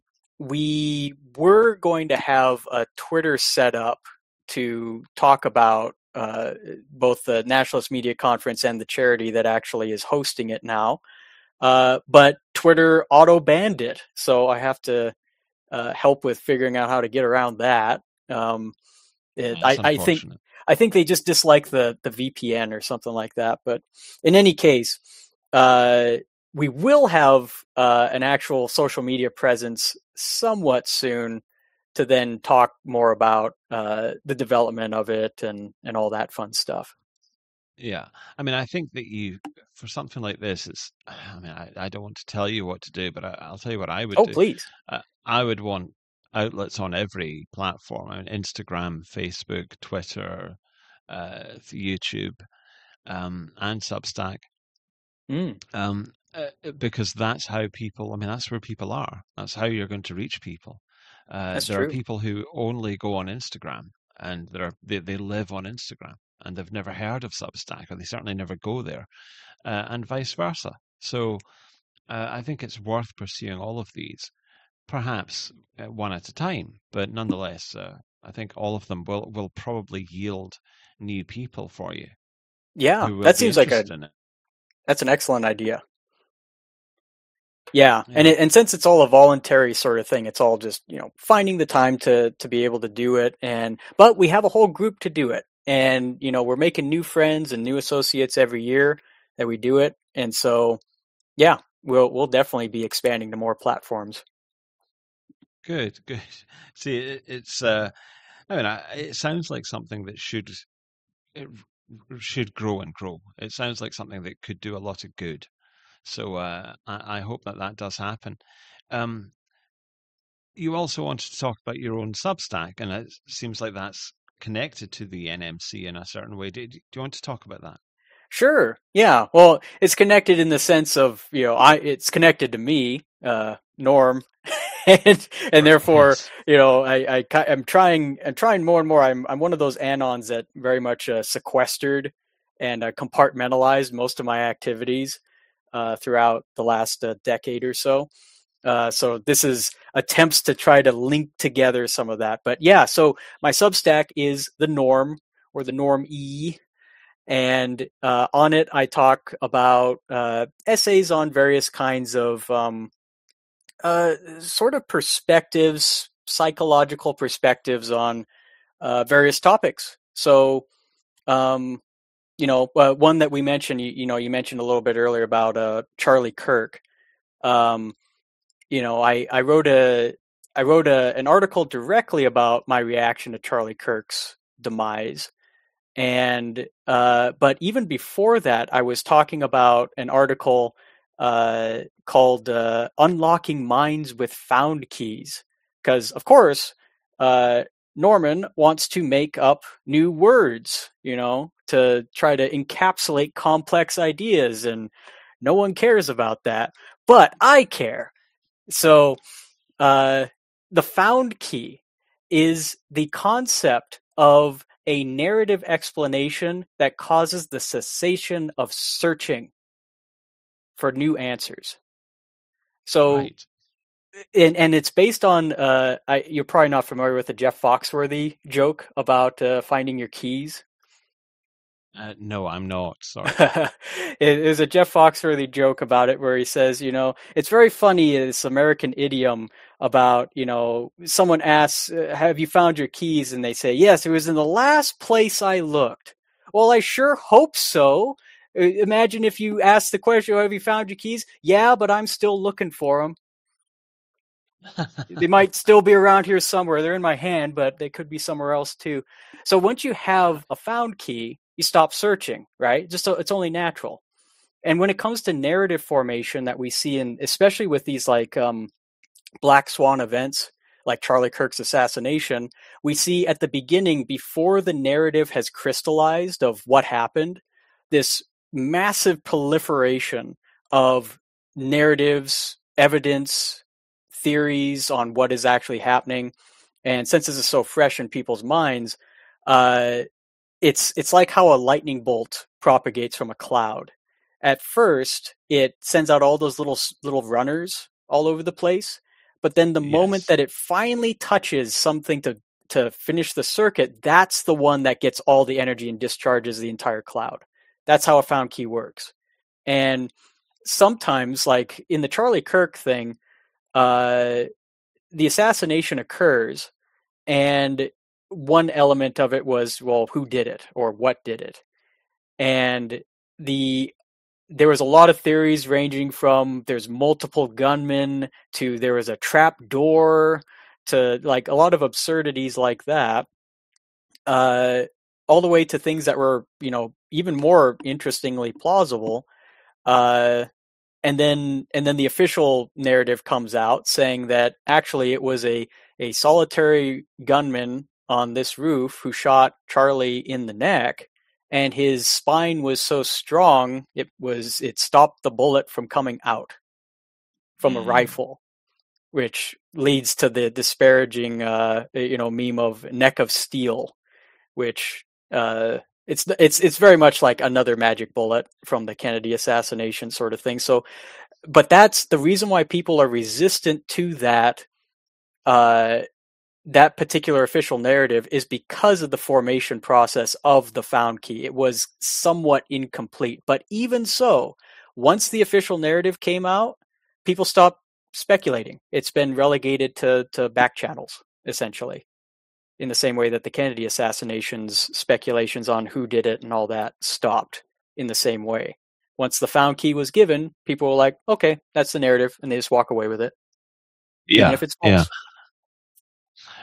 we were going to have a Twitter set up to talk about uh, both the Nationalist Media Conference and the charity that actually is hosting it now. Uh, but Twitter auto-banned it, so I have to uh, help with figuring out how to get around that. Um, it, I, I think I think they just dislike the, the V P N or something like that. But in any case, uh, we will have uh, an actual social media presence somewhat soon to then talk more about uh, the development of it and, and all that fun stuff. Yeah, I mean, I think that you, for something like this, it's, I mean, I, I don't want to tell you what to do, but I, I'll tell you what I would oh, do. Oh, please. Uh, I would want outlets on every platform. I mean, Instagram, Facebook, Twitter, uh, YouTube, um, and Substack. Mm. Um, uh, because that's how people, I mean, that's where people are. That's how you're going to reach people. Uh, that's there true. are people who only go on Instagram, and there are, they, they live on Instagram, and they've never heard of Substack, or they certainly never go there, uh, and vice versa. So uh, I think it's worth pursuing all of these, perhaps uh, one at a time, but nonetheless, uh, I think all of them will, will probably yield new people for you. Yeah, that seems like a, that's an excellent idea. Yeah, yeah. and it, and since it's all a voluntary sort of thing, it's all just, you know, finding the time to to be able to do it. And but we have a whole group to do it, and you know, we're making new friends and new associates every year that we do it. And so, yeah, we'll we'll definitely be expanding to more platforms. Good, good. See, it, it's. Uh, I mean, I, it sounds like something that should it should grow and grow. It sounds like something that could do a lot of good. So uh, I, I hope that that does happen. Um, you also wanted to talk about your own Substack, and it seems like that's connected to the N M C in a certain way. Do, do you want to talk about that? Sure. Yeah. Well, it's connected in the sense of, you know, I it's connected to me, uh, Norm, and and therefore, Yes. you know, I, I ki- I'm trying I'm trying more and more. I'm I'm one of those anons that very much uh, sequestered and uh, compartmentalized most of my activities uh, throughout the last uh, decade or so. Uh, so this is attempts to try to link together some of that. But yeah, so my Substack is the Norm or the Norm E. And uh, on it, I talk about uh, essays on various kinds of um, uh, sort of perspectives, psychological perspectives on uh, various topics. So, um, you know, uh, one that we mentioned, you, you know, you mentioned a little bit earlier about uh, Charlie Kirk. Um, you know, I, I wrote a I wrote a, an article directly about my reaction to Charlie Kirk's demise. And uh, but even before that, I was talking about an article uh, called uh, "Unlocking Minds with Found Keys," because of course uh, Norman wants to make up new words, you know, to try to encapsulate complex ideas, and no one cares about that, but I care. So uh, the found key is the concept of a narrative explanation that causes the cessation of searching for new answers. So, Right. and, and it's based on, uh, I, you're probably not familiar with the Jeff Foxworthy joke about uh, finding your keys. Uh, no, I'm not. Sorry. There's a Jeff Foxworthy joke about it where he says, you know, it's very funny, this American idiom about, you know, someone asks, have you found your keys? And they say, yes, it was in the last place I looked. Well, I sure hope so. Imagine if you ask the question, have you found your keys? Yeah, but I'm still looking for them. They might still be around here somewhere. They're in my hand, but they could be somewhere else too. So once you have a found key, you stop searching, right? Just so it's only natural. And when it comes to narrative formation that we see in, especially with these like um, black swan events, like Charlie Kirk's assassination, we see at the beginning, before the narrative has crystallized of what happened, this massive proliferation of narratives, evidence, theories on what is actually happening. And since this is so fresh in people's minds, uh, it's it's like how a lightning bolt propagates from a cloud. At first, it sends out all those little little runners all over the place, but then the yes. moment that it finally touches something to to finish the circuit, that's the one that gets all the energy and discharges the entire cloud. That's how a found key works. And sometimes, like in the Charlie Kirk thing, uh, the assassination occurs, and one element of it was, well, who did it or what did it? And the there was a lot of theories ranging from there's multiple gunmen to there was a trap door to like a lot of absurdities like that, uh, all the way to things that were, you know, even more interestingly plausible. Uh, and then and then the official narrative comes out saying that actually it was a, a solitary gunman on this roof who shot Charlie in the neck, and his spine was so strong it was it stopped the bullet from coming out from mm. a rifle, which leads to the disparaging uh, you know meme of neck of steel, which uh, it's it's it's very much like another magic bullet from the Kennedy assassination sort of thing. So, but that's the reason why people are resistant to that. Uh, that particular official narrative is because of the formation process of the found key. It was somewhat incomplete, but even so, once the official narrative came out, people stopped speculating. It's been relegated to, to back channels, essentially, in the same way that the Kennedy assassinations, speculations on who did it and all that stopped in the same way. Once the found key was given, people were like, okay, that's the narrative, and they just walk away with it. Yeah, even if it's false. yeah.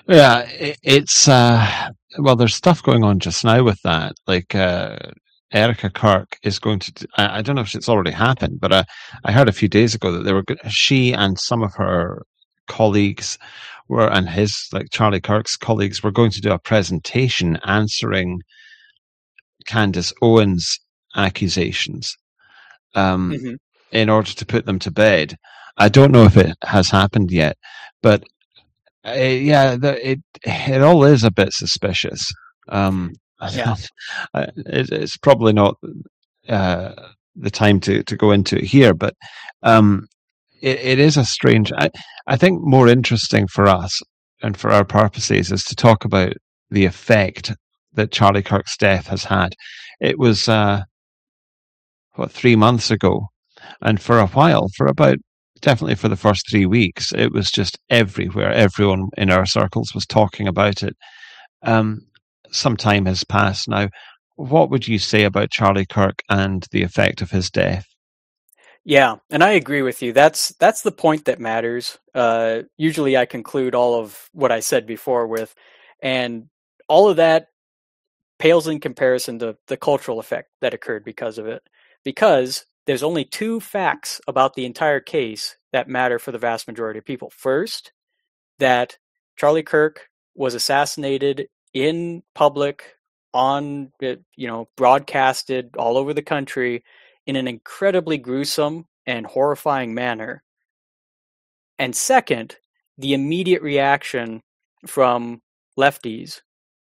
Yeah, it, it's uh, well, there's stuff going on just now with that. Like uh, Erica Kirk is going to. d- I, I don't know if it's already happened, but uh, I heard a few days ago that they were go- she and some of her colleagues were, and his like Charlie Kirk's colleagues were going to do a presentation answering Candace Owens' accusations, um, Hmm. in order to put them to bed. I don't know if it has happened yet, but uh, yeah, the, it it all is a bit suspicious. Um, Yeah. it, it's probably not uh, the time to, to go into it here, but um, it, it is a strange. I, I think more interesting for us and for our purposes is to talk about the effect that Charlie Kirk's death has had. It was uh, what three months ago, and for a while, for about definitely for the first three weeks, it was just everywhere. Everyone in our circles was talking about it. Um, some time has passed now. What would you say about Charlie Kirk and the effect of his death? Yeah, and I agree with you. That's that's the point that matters. Uh, usually, I conclude all of what I said before with, and all of that pales in comparison to the cultural effect that occurred because of it. Because there's only two facts about the entire case that matter for the vast majority of people. First, that Charlie Kirk was assassinated in public, on you know broadcasted all over the country in an incredibly gruesome and horrifying manner. And second, the immediate reaction from lefties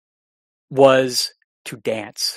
was to dance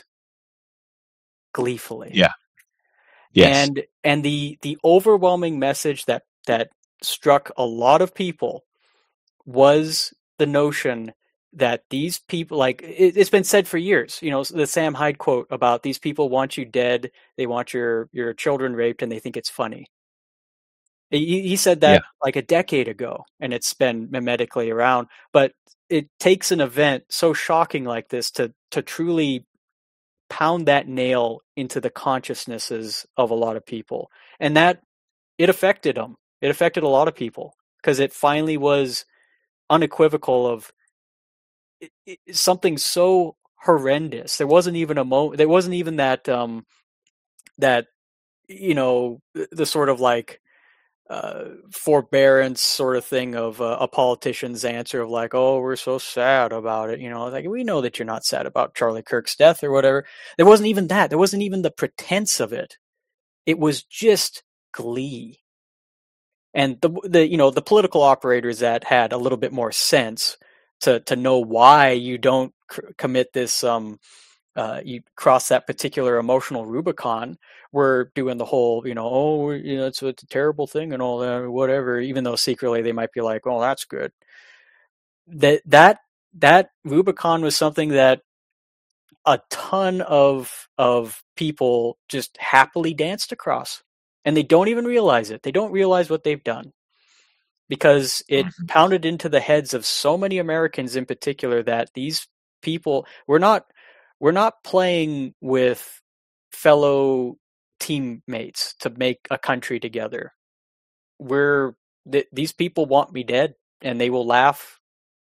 gleefully. Yeah. Yes. And and the the overwhelming message that that struck a lot of people was the notion that these people, like it, it's been said for years, you know, the Sam Hyde quote about these people want you dead, they want your your children raped, and they think it's funny. He, he said Yeah. that like a decade ago, and it's been mimetically around. But it takes an event so shocking like this to to truly pound that nail into the consciousnesses of a lot of people, and that it affected them. It affected a lot of people because it finally was unequivocal of it, it, something so horrendous. There wasn't even a mo. There wasn't even that um that you know the, the sort of like uh, forbearance sort of thing of uh, a politician's answer of like, oh, we're so sad about it. You know, like we know that you're not sad about Charlie Kirk's death or whatever. There wasn't even that. There wasn't even the pretense of it. It was just glee. And the the you know the political operators that had a little bit more sense to to know why you don't c- commit this um uh, you cross that particular emotional Rubicon, we're doing the whole, you know, oh, you know, it's, it's a terrible thing and all that, or whatever. Even though secretly they might be like, oh, that's good. That that that Rubicon was something that a ton of of people just happily danced across, and they don't even realize it. They don't realize what they've done because it pounded into the heads of so many Americans in particular that these people we're not we're not playing with fellow teammates to make a country together. We're th- these people want me dead, and they will laugh,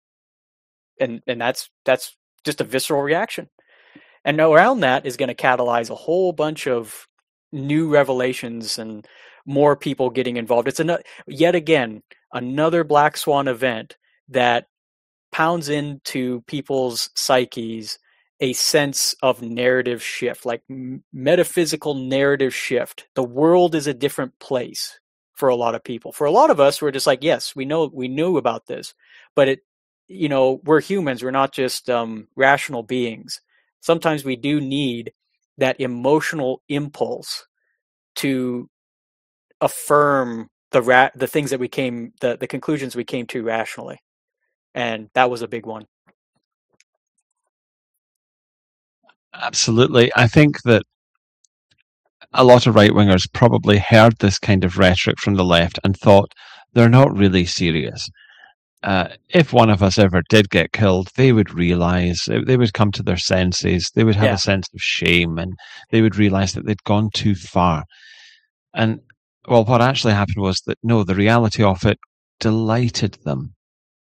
and and that's that's just a visceral reaction. And around that is going to catalyze a whole bunch of new revelations and more people getting involved. It's another, yet again, another black swan event that pounds into people's psyches a sense of narrative shift, like m- metaphysical narrative shift. The world is a different place for a lot of people. For a lot of us, we're just like, yes, we know, we knew about this, but it, you know, we're humans. We're not just um, rational beings. Sometimes we do need that emotional impulse to affirm the ra- the things that we came, the, the conclusions we came to rationally. And that was a big one. Absolutely. I think that a lot of right wingers probably heard this kind of rhetoric from the left and thought they're not really serious. Uh, if one of us ever did get killed, they would realize, they would come to their senses, they would have Yeah. a sense of shame, and they would realize that they'd gone too far. And, well, what actually happened was that, no, the reality of it delighted them.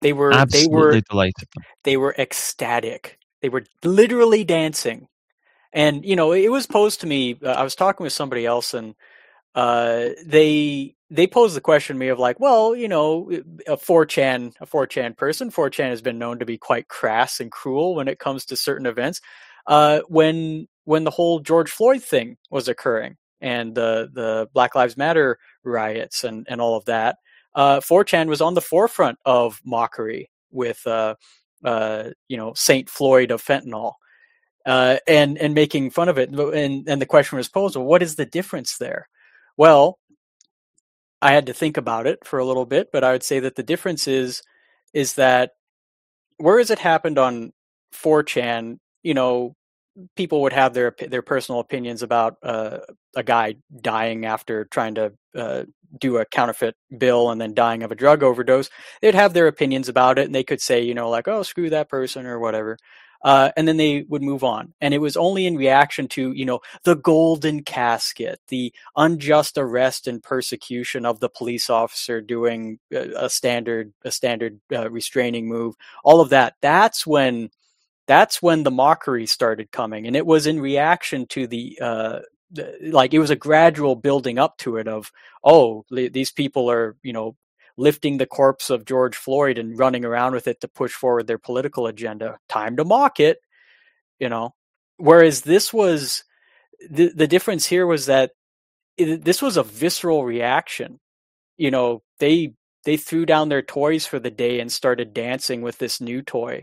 They were Absolutely they were delighted them. they were ecstatic. They were literally dancing. And, you know, it was posed to me, uh, I was talking with somebody else, and uh, they they posed the question to me of like, well, you know, a four chan a four chan person, four chan has been known to be quite crass and cruel when it comes to certain events. Uh, when when the whole George Floyd thing was occurring and the the Black Lives Matter riots and, and all of that, uh, four chan was on the forefront of mockery with, uh, uh, you know, Saint Floyd of fentanyl. Uh, and and making fun of it, and and the question was posed: well, what is the difference there? Well, I had to think about it for a little bit, but I would say that the difference is is that whereas it happened on four chan, you know, people would have their their personal opinions about uh, a guy dying after trying to uh, do a counterfeit bill and then dying of a drug overdose. They'd have their opinions about it, and they could say, you know, like, oh, screw that person or whatever. Uh, and then they would move on. And it was only in reaction to, you know, the golden casket, the unjust arrest and persecution of the police officer doing a, a standard, a standard uh, restraining move, all of that. That's when, that's when the mockery started coming. And it was in reaction to the, uh, the like, it was a gradual building up to it of, oh, these people are, you know, lifting the corpse of George Floyd and running around with it to push forward their political agenda. Time to mock it, you know. Whereas this was, the, the difference here was that it, this was a visceral reaction. You know, they they threw down their toys for the day and started dancing with this new toy.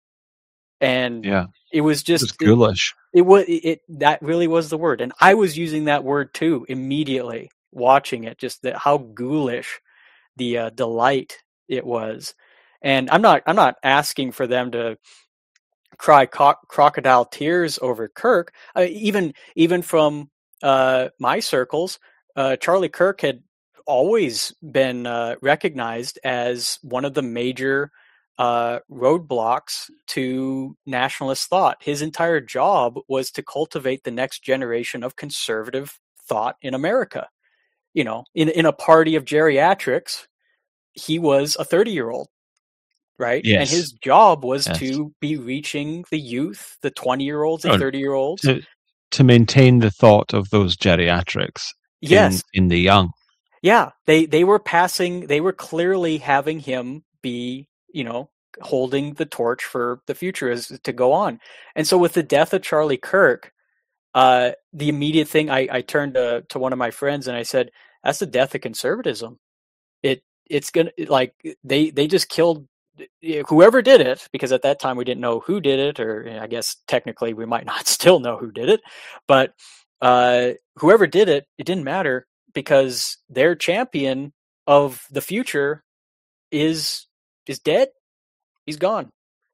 And yeah, it was just it was ghoulish. It, it was it that really was the word, and I was using that word too immediately watching it. Just that how ghoulish the uh, delight it was. And I'm not I'm not asking for them to cry co- crocodile tears over Kirk. Uh, even even from uh, my circles, uh, Charlie Kirk had always been uh, recognized as one of the major uh, roadblocks to nationalist thought. His entire job was to cultivate the next generation of conservative thought in America. You know, in in a party of geriatrics, he was a thirty-year-old, right? Yes. And his job was yes. to be reaching the youth, the twenty-year-olds and thirty-year-olds. To, to maintain the thought of those geriatrics yes. in, in the young. Yeah, they, they were passing, they were clearly having him be, you know, holding the torch for the future as to go on. And so with the death of Charlie Kirk, uh, the immediate thing, I, I turned to, to one of my friends and I said, that's the death of conservatism. It It's going to, like, they, they just killed whoever did it, because at that time we didn't know who did it, or I guess technically we might not still know who did it, but uh, whoever did it, it didn't matter, because their champion of the future is is dead. He's gone.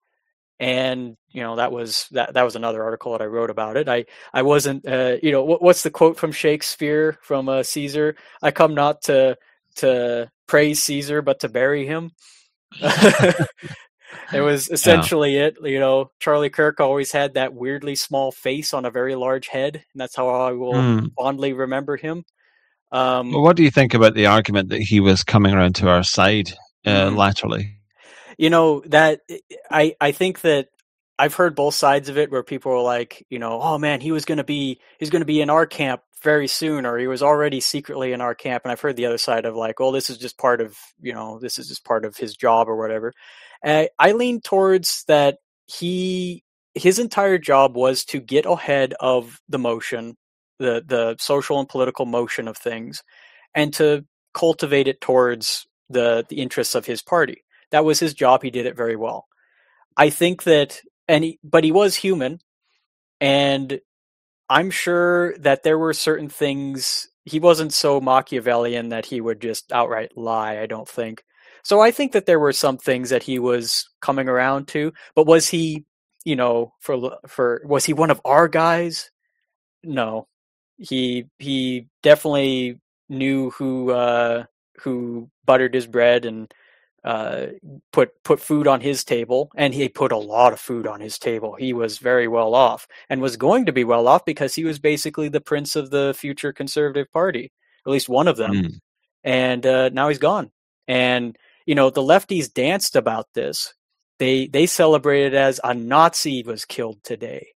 And you know, that was that that was another article that I wrote about it. I I wasn't uh, you know, what, what's the quote from Shakespeare from uh, Caesar? I come not to to praise Caesar, but to bury him. It was essentially yeah. it. You know, Charlie Kirk always had that weirdly small face on a very large head, and that's how I will mm. fondly remember him. Um, well, what do you think about the argument that he was coming around to our side uh, mm. laterally? You know, that I I think that I've heard both sides of it, where people are like, you know, oh man, he was going to be he's going to be in our camp very soon, or he was already secretly in our camp. And I've heard the other side of like, oh, this is just part of, you know, this is just part of his job or whatever. And I, I lean towards that he his entire job was to get ahead of the motion, the the social and political motion of things, and to cultivate it towards the the interests of his party. That was his job. He did it very well. I think that, and he, but he was human, and I'm sure that there were certain things. He wasn't so Machiavellian that he would just outright lie, I don't think. So I think that there were some things that he was coming around to, but was he, you know, for, for, was he one of our guys? No, he, he definitely knew who, uh, who buttered his bread and, uh, put, put food on his table, and he put a lot of food on his table. He was very well off, and was going to be well off, because he was basically the prince of the future Conservative Party, at least one of them. Mm. And, uh, now he's gone. And, you know, the lefties danced about this. They they celebrated as a Nazi was killed today.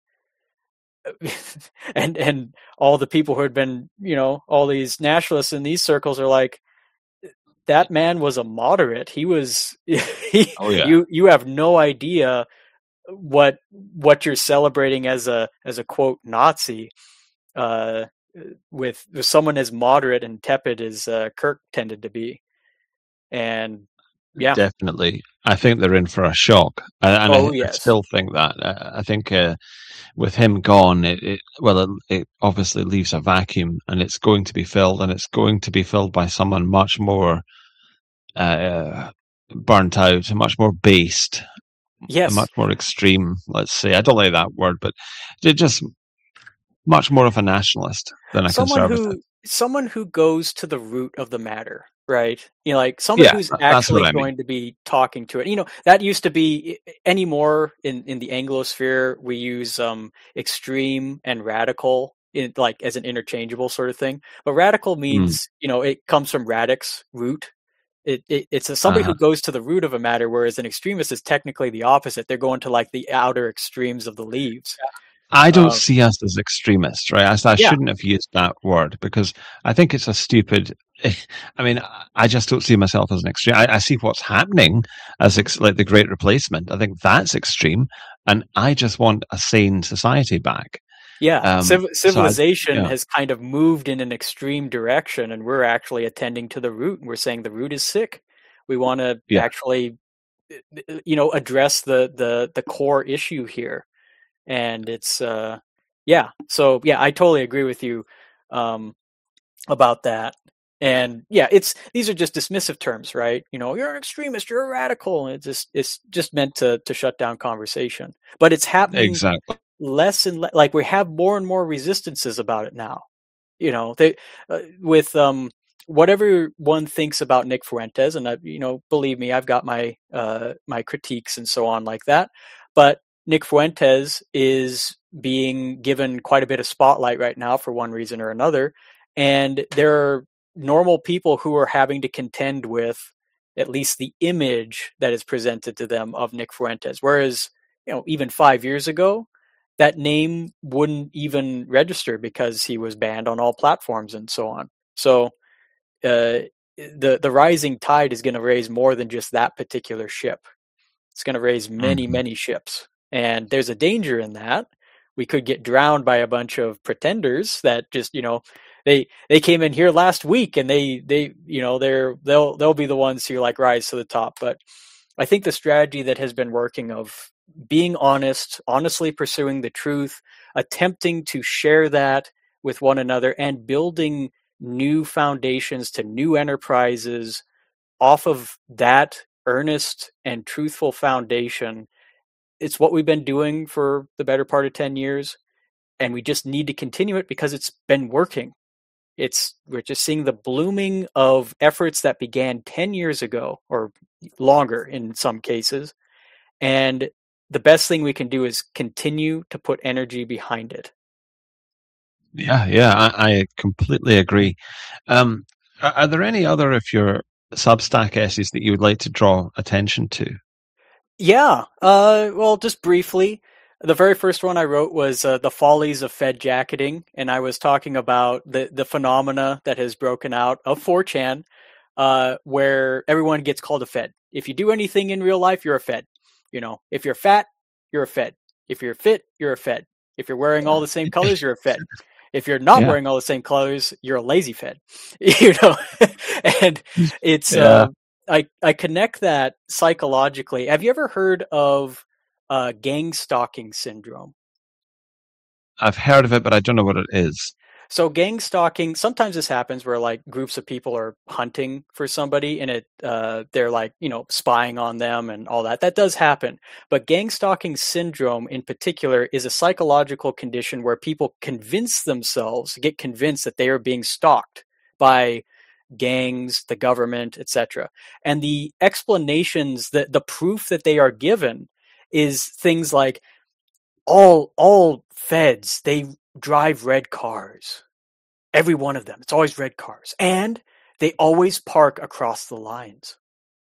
and and all the people who had been, you know, all these nationalists in these circles are like, that man was a moderate. He was he, Oh yeah. you you have no idea what what you're celebrating as a as a quote Nazi uh with, with someone as moderate and tepid as uh, Kirk tended to be. And yeah, Definitely. I think they're in for a shock. And, and oh I, I yes, still think that. I, I think uh, with him gone, it, it well, it, it obviously leaves a vacuum, and it's going to be filled, and it's going to be filled by someone much more uh, burnt out, much more based, yes, much more extreme. Let's say, I don't like that word, but just much more of a nationalist than a someone conservative. who someone who goes to the root of the matter, right? You know, like someone Yeah, who's that's actually what I mean. going to be talking to it. You know, that used to be anymore in in the Anglosphere. We use um extreme and radical in like as an interchangeable sort of thing. But radical Mm. means, you know, it comes from radix, root. It, it it's a, somebody Uh-huh. who goes to the root of a matter, whereas an extremist is technically the opposite. They're going to like the outer extremes of the leaves. I don't Um, see us as extremists, right? I, I yeah, shouldn't have used that word because I think it's a stupid. I mean, I just don't see myself as an extreme. I, I see what's happening as ex, like the Great Replacement. I think that's extreme, and I just want a sane society back. yeah. Um, Civ- so I, civilization yeah, has kind of moved in an extreme direction, and we're actually attending to the root. And we're saying the root is sick. We want to yeah, actually, you know, address the the the core issue here. And it's uh yeah, so yeah, I totally agree with you um about that. And yeah, it's these are just dismissive terms, right? You know, you're an extremist, you're a radical, and it's just it's just meant to to shut down conversation. But it's happening exactly. less and less. Like we have more and more resistances about it now. You know, they uh, with um whatever one thinks about Nick Fuentes, and I, you know, believe me, I've got my uh my critiques and so on like that, but Nick Fuentes is being given quite a bit of spotlight right now for one reason or another, and there are normal people who are having to contend with at least the image that is presented to them of Nick Fuentes, whereas, you know, even five years ago, that name wouldn't even register because he was banned on all platforms and so on. So uh, the the rising tide is going to raise more than just that particular ship. It's going to raise many, Mhm. many ships. And there's a danger in that. We could get drowned by a bunch of pretenders that just, you know, they they came in here last week and they they you know they're they'll they'll be the ones who like rise to the top. But I think the strategy that has been working of being honest, honestly pursuing the truth, attempting to share that with one another, and building new foundations to new enterprises off of that earnest and truthful foundation. It's what we've been doing for the better part of ten years, and we just need to continue it because it's been working. It's we're just seeing the blooming of efforts that began ten years ago or longer in some cases. And the best thing we can do is continue to put energy behind it. Yeah, yeah, I, I completely agree. Um, are, are there any other of your Substack essays that you would like to draw attention to? Yeah, uh, well, just briefly, the very first one I wrote was uh, The Follies of Fed Jacketing, and I was talking about the, the phenomena that has broken out of four chan, uh, where everyone gets called a Fed. If you do anything in real life, you're a Fed. You know, if you're fat, you're a Fed. If you're fit, you're a Fed. If you're wearing all the same colors, you're a Fed. If you're not Yeah. wearing all the same colors, you're a lazy Fed. You know, and it's Yeah. uh, I I connect that psychologically. Have you ever heard of uh, gang stalking syndrome? I've heard of it, but I don't know what it is. So gang stalking, sometimes this happens where like groups of people are hunting for somebody and it uh, they're like, you know, spying on them and all that. That does happen. But gang stalking syndrome in particular is a psychological condition where people convince themselves, get convinced that they are being stalked by gangs, the government, et cetera. And the explanations, that the proof that they are given is things like all all feds, they drive red cars. Every one of them. It's always red cars. And they always park across the lines.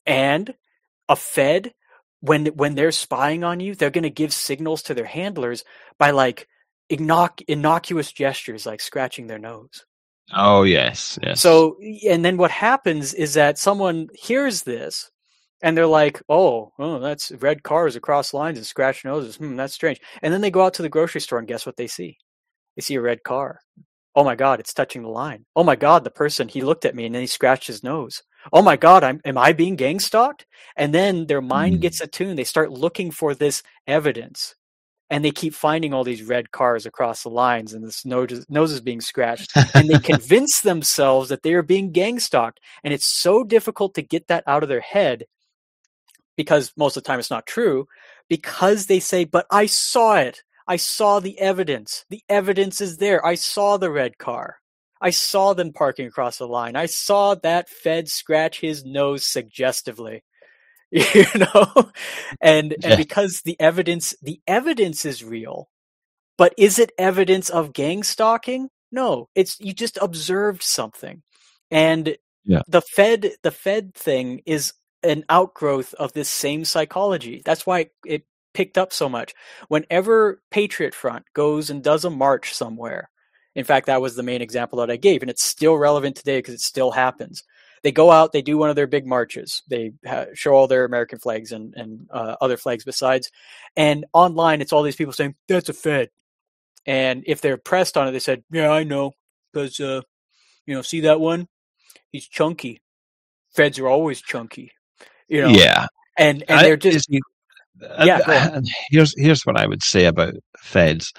And a Fed, when when they're spying on you, they're going to give signals to their handlers by like innoc- innocuous gestures, like scratching their nose. Oh, yes, yes. So, and then what happens is that someone hears this and they're like, oh, oh, that's red cars across lines and scratched noses. Hmm, that's strange. And then they go out to the grocery store and guess what they see? They see a red car. Oh my God, it's touching the line. Oh my God, the person, he looked at me and then he scratched his nose. Oh my God, I'm, am I being gang stalked? And then their mind Mm. gets attuned. They start looking for this evidence. And they keep finding all these red cars across the lines and this nose, nose is being scratched. And they convince themselves that they are being gang stalked. And it's so difficult to get that out of their head because most of the time it's not true, because they say, but I saw it. I saw the evidence. The evidence is there. I saw the red car. I saw them parking across the line. I saw that Fed scratch his nose suggestively. You know, and Yeah. and because the evidence the evidence is real, but is it evidence of gang stalking? No, it's you just observed something, and Yeah. the Fed the Fed thing is an outgrowth of this same psychology. That's why it picked up so much. Whenever Patriot Front goes and does a march somewhere, in fact, that was the main example that I gave, and it's still relevant today because it still happens. They go out, they do one of their big marches. They ha- show all their American flags and, and uh, other flags besides. And online, it's all these people saying, that's a Fed. And if they're pressed on it, they said, yeah, I know. Because, uh, you know, see that one? He's chunky. Feds are always chunky. You know? Yeah. And and I- they're just... you- Yeah, go on. and here's here's what I would say about Feds.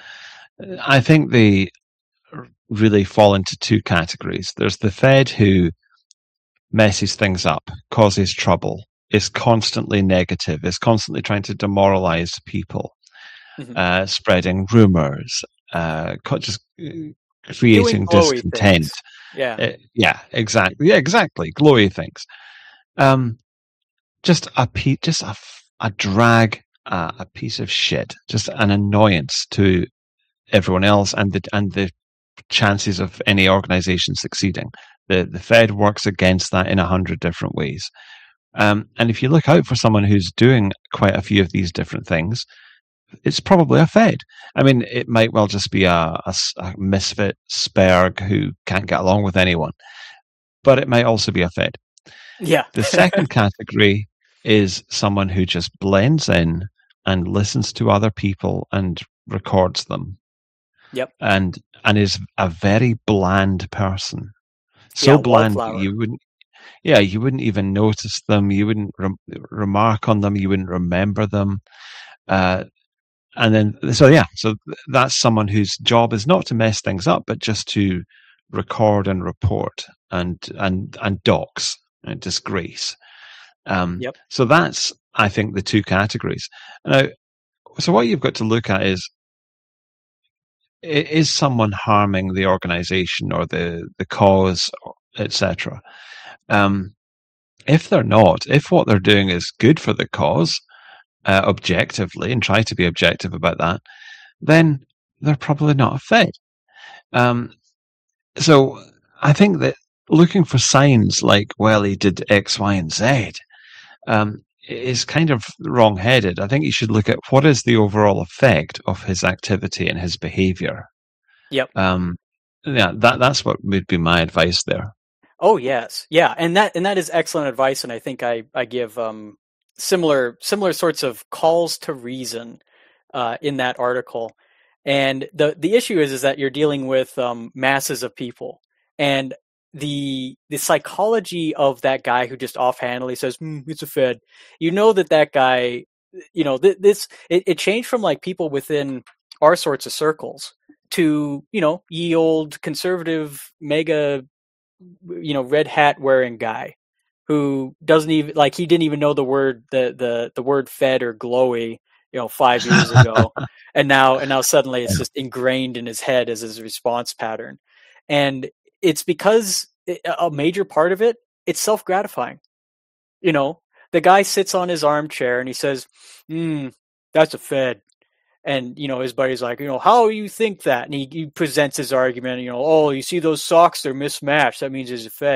I think they really fall into two categories. There's the Fed who messes things up, causes trouble, is constantly negative, is constantly trying to demoralize people, Mhm. uh, spreading rumors, uh, co- just uh, creating Doing glowy discontent. things. Yeah. Uh, yeah, exactly. Yeah, exactly. Glowy things. Um, just a pe- just a, f- a drag, uh, a piece of shit, just an annoyance to everyone else and the and the chances of any organization succeeding. The the Fed works against that in a hundred different ways. Um, and if you look out for someone who's doing quite a few of these different things, it's probably a Fed. I mean, it might well just be a, a, a misfit Sperg who can't get along with anyone, but it might also be a Fed. Yeah. The second category is someone who just blends in and listens to other people and records them. Yep. And and is a very bland person. So Yeah, bland that wallflower. you wouldn't yeah, you wouldn't even notice them, you wouldn't rem- remark on them, you wouldn't remember them. Uh, and then so yeah, so that's someone whose job is not to mess things up, but just to record and report and and and dox and disgrace. Um, Yep. So that's, I think, the two categories. Now, so what you've got to look at is, i- is someone harming the organization or the, the cause, et cetera? Um, if they're not, if what they're doing is good for the cause, uh, objectively, and try to be objective about that, then they're probably not a Fed. Um, so I think that looking for signs like, well, he did X, Y, and Z, um, is kind of wrong-headed. I think you should look at what is the overall effect of his activity and his behavior. Yep. Um, yeah, that that's what would be my advice there. Oh yes, yeah, and that and that is excellent advice, and I think I I give um, similar similar sorts of calls to reason uh, in that article. And the the issue is is that you're dealing with um, masses of people, and the the psychology of that guy who just offhandedly says mm, it's a Fed. You know that that guy, you know, th- this it, it changed from like people within our sorts of circles to, you know, ye old conservative mega, you know, red hat wearing guy who doesn't even like he didn't even know the word the the the word Fed or glowy, you know, five years ago, and now and now suddenly it's just ingrained in his head as his response pattern, and it's because it, a major part of it, it's self gratifying. You know, the guy sits on his armchair and he says, "Hmm, that's a Fed." And, you know, his buddy's like, you know, how do you think that? And he, he presents his argument, you know, oh, you see those socks, they're mismatched. That means he's a Fed.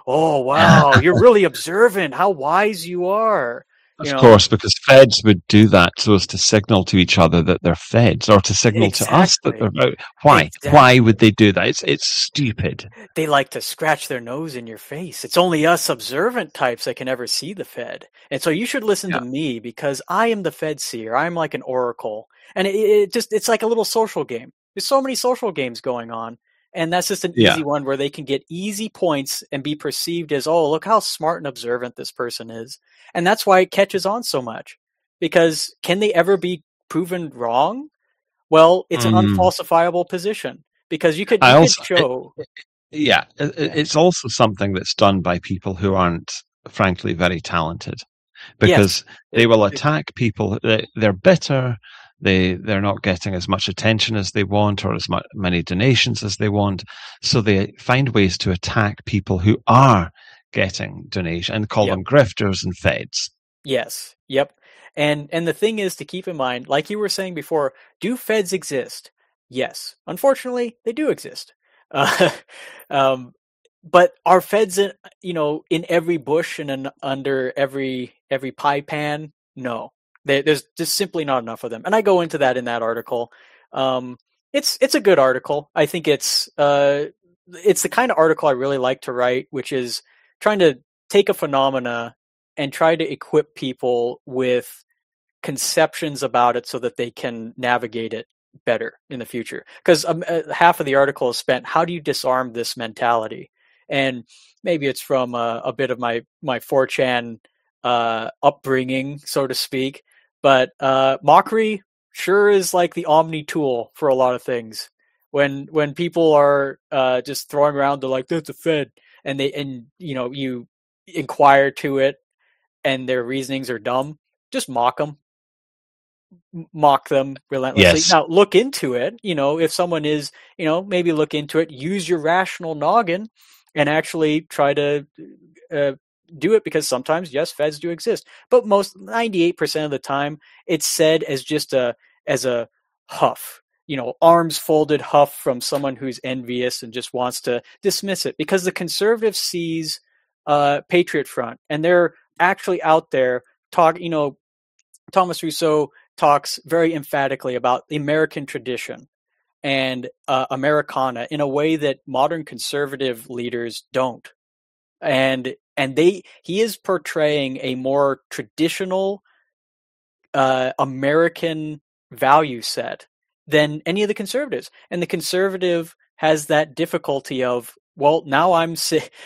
oh, wow, you're really observant. How wise you are. Of You know, course, because feds would do that so as to signal to each other that they're feds, or to signal to us that exactly. they're. Why? Exactly. Why would they do that? It's it's stupid. They like to scratch their nose in your face. It's only us observant types that can ever see the Fed. And so you should listen Yeah. to me because I am the Fed seer. I'm like an oracle. And it, it just, it's like a little social game. There's so many social games going on. And that's just an Yeah. easy one where they can get easy points and be perceived as, oh, look how smart and observant this person is. And that's why it catches on so much. Because can they ever be proven wrong? Well, it's an Mm. unfalsifiable position. Because you could, I you also- could show... Yeah, it, it- it's also something that's done by people who aren't, frankly, very talented, because they will attack people. They, they're bitter. They they're not getting as much attention as they want, or as much, many donations as they want. So they find ways to attack people who are getting donation and call Yep. them grifters and feds. Yes. Yep. And and the thing is to keep in mind, like you were saying before, do feds exist? Yes. Unfortunately, they do exist. Uh, um, but are feds, in, you know, in every bush and in, under every every pie pan? No. They, there's just simply not enough of them. And I go into that in that article. Um, it's it's a good article. I think it's uh, it's the kind of article I really like to write, which is trying to take a phenomena and try to equip people with conceptions about it so that they can navigate it better in the future. Because um, uh, half of the article is spent, how do you disarm this mentality? And maybe it's from uh, a bit of my, my four chan uh, upbringing, so to speak. But uh, mockery sure is like the omni tool for a lot of things. When when people are uh, just throwing around, they're like, that's a Fed. And they and you know you inquire to it and their reasonings are dumb, just mock them. Mock them relentlessly. Yes. Now look into it. You know, if someone is, you know, maybe look into it, use your rational noggin and actually try to uh, do it, because sometimes, yes, feds do exist, but most ninety-eight percent of the time it's said as just a, as a huff, you know, arms folded huff from someone who's envious and just wants to dismiss it, because the conservative sees uh, Patriot Front and they're actually out there talk, you know, Thomas Rousseau talks very emphatically about the American tradition and uh, Americana in a way that modern conservative leaders don't. And and they he is portraying a more traditional uh, American value set than any of the conservatives. And the conservative has that difficulty of, well, now I'm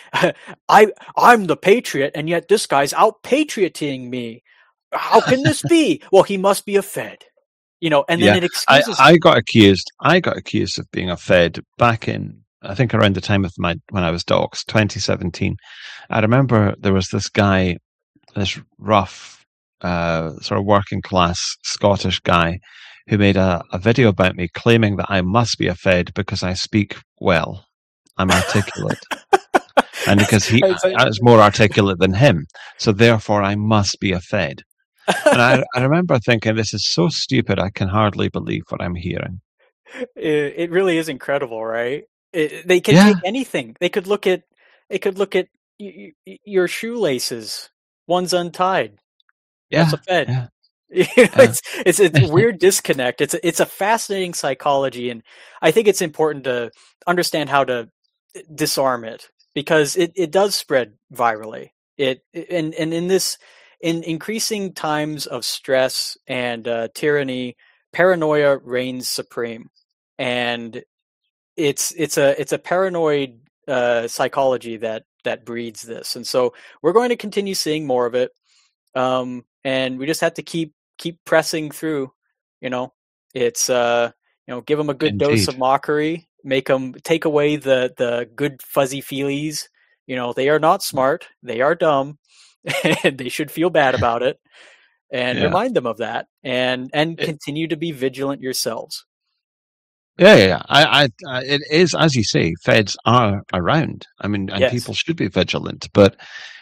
I I'm the patriot, and yet this guy's out patrioting me. How can this be? Well, he must be a Fed, you know. And then Yeah, it excuses. I, I got accused. I got accused of being a Fed back in, I think, around the time of my when I was doxxed, twenty seventeen. I remember there was this guy, this rough, uh, sort of working class Scottish guy, who made a, a video about me claiming that I must be a Fed because I speak well, I'm articulate, and because he I was more articulate than him, so therefore I must be a Fed. And I, I remember thinking, this is so stupid, I can hardly believe what I'm hearing. It, it really is incredible, right? It, they can Yeah. take anything. They could look at, they could look at y- y- your shoelaces. One's untied. Yeah, That's a Fed. yeah. You know, Yeah. it's it's a weird disconnect. It's a, it's a fascinating psychology, and I think it's important to understand how to disarm it, because it, it does spread virally. It and and in this in increasing times of stress and uh, tyranny, paranoia reigns supreme, and it's it's a it's a paranoid uh, psychology that that breeds this, and so we're going to continue seeing more of it, um, and we just have to keep keep pressing through. You know, it's uh, you know, give them a good Indeed. dose of mockery, make them take away the the good fuzzy feelies. You know, they are not smart, they are dumb, and they should feel bad about it, and Yeah. remind them of that, and and It- continue to be vigilant yourselves. Yeah, yeah, yeah. I, I, I, it is, as you say, feds are around. I mean, and Yes. people should be vigilant. But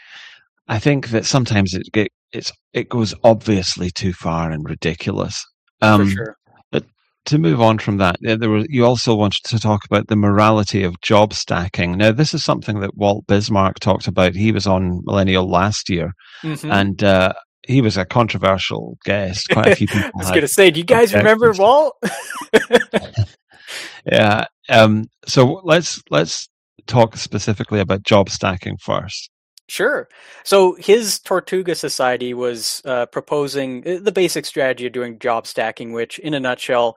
I think that sometimes it get, it's it goes obviously too far and ridiculous. Um, For sure. to move on from that, there were, you also wanted to talk about the morality of job stacking. Now, this is something that Walt Bismarck talked about. He was on Millennial last year, mm-hmm. and uh, he was a controversial guest. Quite a few people. I was going to say, do you guys remember Walt? yeah. Um, so let's let's talk specifically about job stacking first. Sure. So his Tortuga Society was uh, proposing the basic strategy of doing job stacking, which in a nutshell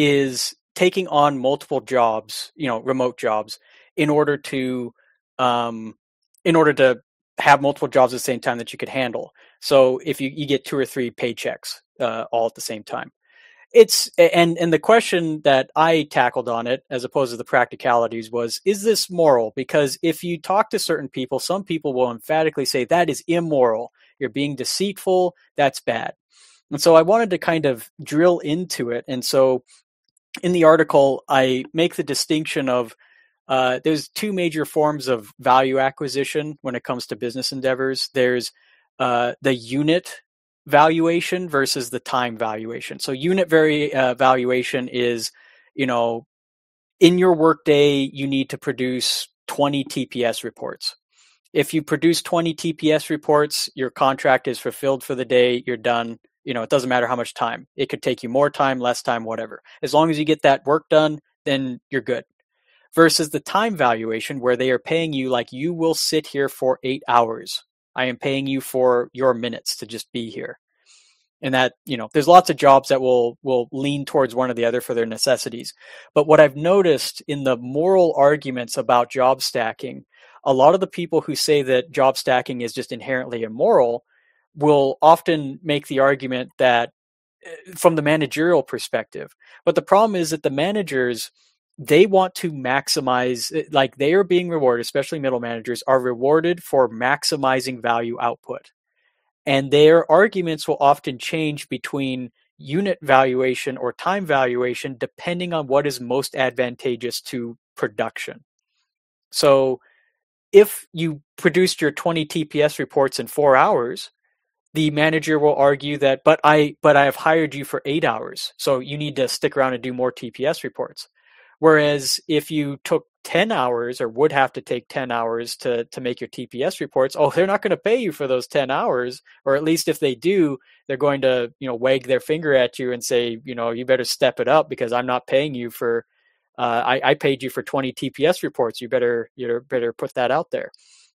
is taking on multiple jobs, you know, remote jobs, in order to, um, in order to have multiple jobs at the same time that you could handle. So if you, you get two or three paychecks uh, all at the same time. It's and and the question that I tackled on it, as opposed to the practicalities, was: is this moral? Because if you talk to certain people, some people will emphatically say that is immoral. You're being deceitful. That's bad. And so I wanted to kind of drill into it. And so in the article, I make the distinction of uh, there's two major forms of value acquisition when it comes to business endeavors. There's uh, the unit valuation versus the time valuation. So unit vari- uh, valuation is, you know, in your workday, you need to produce twenty T P S reports. If you produce twenty T P S reports, your contract is fulfilled for the day, you're done. You know, it doesn't matter how much time. It could take you more time, less time, whatever. As long as you get that work done, then you're good. Versus the time valuation, where they are paying you like you will sit here for eight hours. I am paying you for your minutes to just be here. And that, you know, there's lots of jobs that will will lean towards one or the other for their necessities. But what I've noticed in the moral arguments about job stacking, a lot of the people who say that job stacking is just inherently immoral will often make the argument that from the managerial perspective. But the problem is that the managers, they want to maximize, like they are being rewarded, especially middle managers, are rewarded for maximizing value output. And their arguments will often change between unit valuation or time valuation depending on what is most advantageous to production. So if you produced your twenty T P S reports in four hours, the manager will argue that, but I but I have hired you for eight hours, so you need to stick around and do more T P S reports. Whereas if you took ten hours or would have to take ten hours to, to make your T P S reports, oh, they're not going to pay you for those ten hours, or at least if they do, they're going to, you know, wag their finger at you and say, you know, you better step it up because I'm not paying you for, uh, I, I paid you for twenty T P S reports. You better, you better put that out there.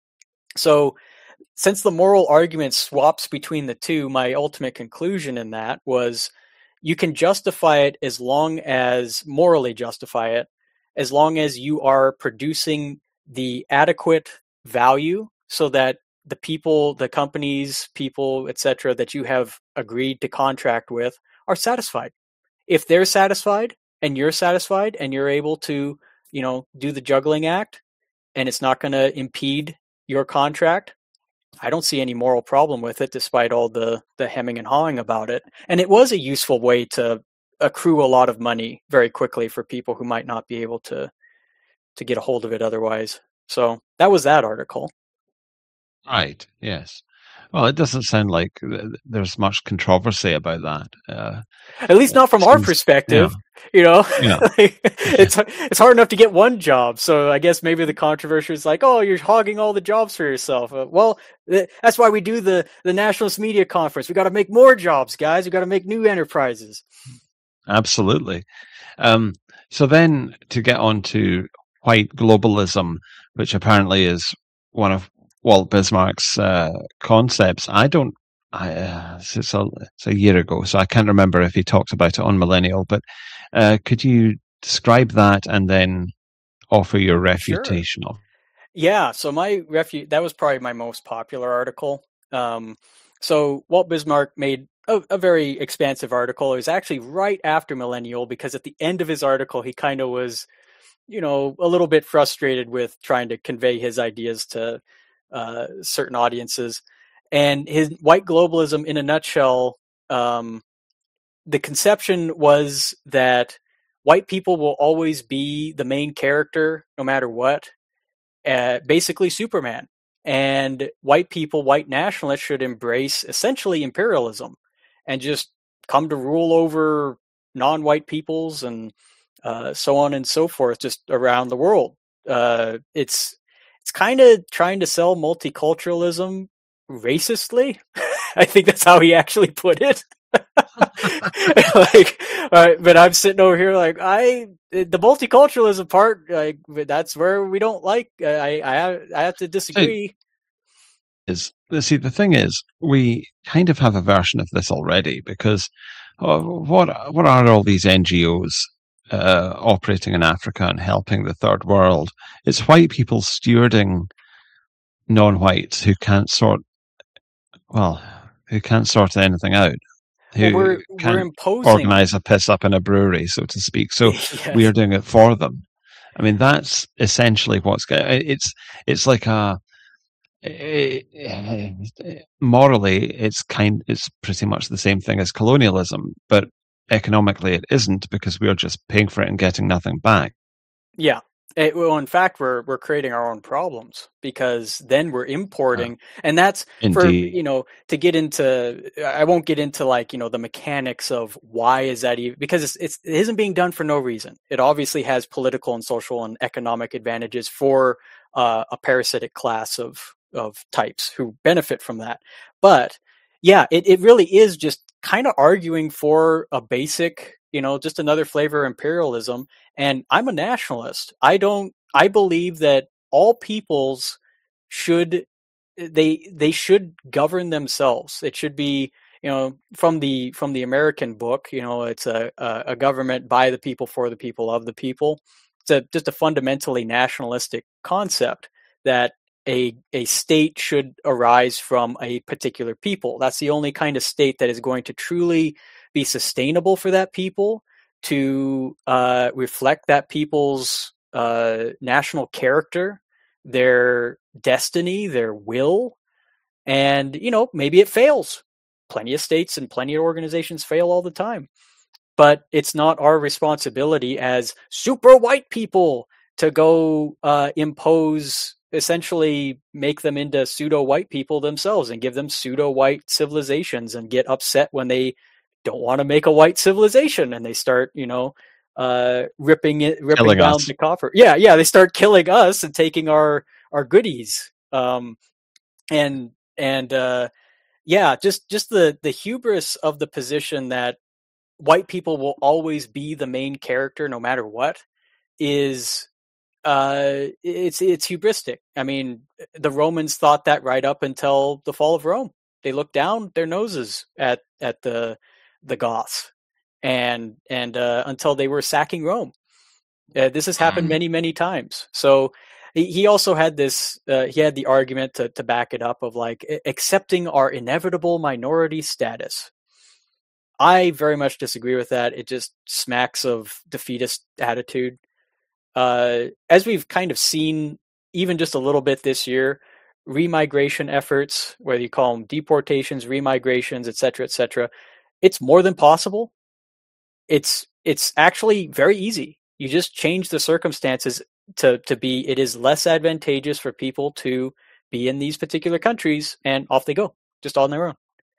So since the moral argument swaps between the two, my ultimate conclusion in that was you can justify it as long as, morally justify it, as long as you are producing the adequate value so that the people, the companies, people, et cetera, that you have agreed to contract with are satisfied. If they're satisfied and you're satisfied and you're able to, you know, do the juggling act and it's not going to impede your contract, I don't see any moral problem with it, despite all the, the hemming and hawing about it. And it was a useful way to accrue a lot of money very quickly for people who might not be able to to get a hold of it otherwise. So that was that article. Right. Yes. Well, it doesn't sound like there's much controversy about that. Uh, At least not from our perspective. Yeah. You know, yeah. like, it's it's hard enough to get one job. So I guess maybe the controversy is like, oh, you're hogging all the jobs for yourself. Uh, well, th- that's why we do the, the Nationalist Media Conference. We got to make more jobs, guys. We got to make new enterprises. Absolutely. Um, so then to get on to white globalism, which apparently is one of Walt Bismarck's uh, concepts. I don't, I, uh, it's, a, it's a year ago, so I can't remember if he talked about it on Millennial, but uh, could you describe that and then offer your refutation Sure. of? Yeah, so my refu- that was probably my most popular article. Um, so Walt Bismarck made a, a very expansive article. It was actually right after Millennial, because at the end of his article, he kind of was, you know, a little bit frustrated with trying to convey his ideas to uh, certain audiences. And his white globalism, in a nutshell, um, the conception was that white people will always be the main character no matter what, uh, basically Superman. And white people, white nationalists, should embrace essentially imperialism and just come to rule over non-white peoples and uh, so on and so forth, just around the world. Uh, it's it's kind of trying to sell multiculturalism racistly. I think that's how he actually put it. Like, uh, but I'm sitting over here like I the multiculturalism part. Like, that's where we don't like. I I have, I have to disagree. Is see the thing is we kind of have a version of this already because uh, what what are all these N G Os uh, operating in Africa and helping the third world? It's white people stewarding non-whites who can't sort well who can't sort anything out. Who Well, we're can't we're imposing. organize a piss up in a brewery, so to speak. So Yes. we are doing it for them. I mean, that's essentially what's going. It's it's like a morally, it's kind. It's pretty much the same thing as colonialism, but economically, it isn't because we are just paying for it and getting nothing back. Yeah. It, well, in fact, we're we're creating our own problems because then we're importing, uh, and that's indeed. for you know to get into. I won't get into like you know the mechanics of why is that even because it's, it's it isn't being done for no reason. It obviously has political and social and economic advantages for uh, a parasitic class of of types who benefit from that. But yeah, it it really is just kind of arguing for a basic. You know, just another flavor of imperialism. And I'm a nationalist. I don't, I believe that all peoples should, they, they should govern themselves. It should be, you know, from the, from the American book, you know, it's a, a, a government by the people, for the people, of the people. It's a, just a fundamentally nationalistic concept that a, a state should arise from a particular people. That's the only kind of state that is going to truly be sustainable for that people, to uh, reflect that people's uh, national character, their destiny, their will. And, you know, maybe it fails. Plenty of states and plenty of organizations fail all the time. But it's not our responsibility as super white people to go uh, impose, essentially make them into pseudo white people themselves and give them pseudo white civilizations and get upset when they don't want to make a white civilization and they start, you know, uh, ripping it, ripping killing down us. the copper. Yeah, yeah, they start killing us and taking our our goodies. Um, and and uh, yeah, just just the the hubris of the position that white people will always be the main character no matter what is uh, it's it's hubristic. I mean, the Romans thought that right up until the fall of Rome. They looked down their noses at at the the Goths, and and uh, until they were sacking Rome. Uh, this has happened many many times. So he, he also had this. Uh, he had the argument to to back it up of like accepting our inevitable minority status. I very much disagree with that. It just smacks of defeatist attitude. Uh, as we've kind of seen, even just a little bit this year, remigration efforts, whether you call them deportations, remigrations, et cetera, et cetera. It's more than possible. It's it's actually very easy. You just change the circumstances to, to be, it is less advantageous for people to be in these particular countries, and off they go, just on their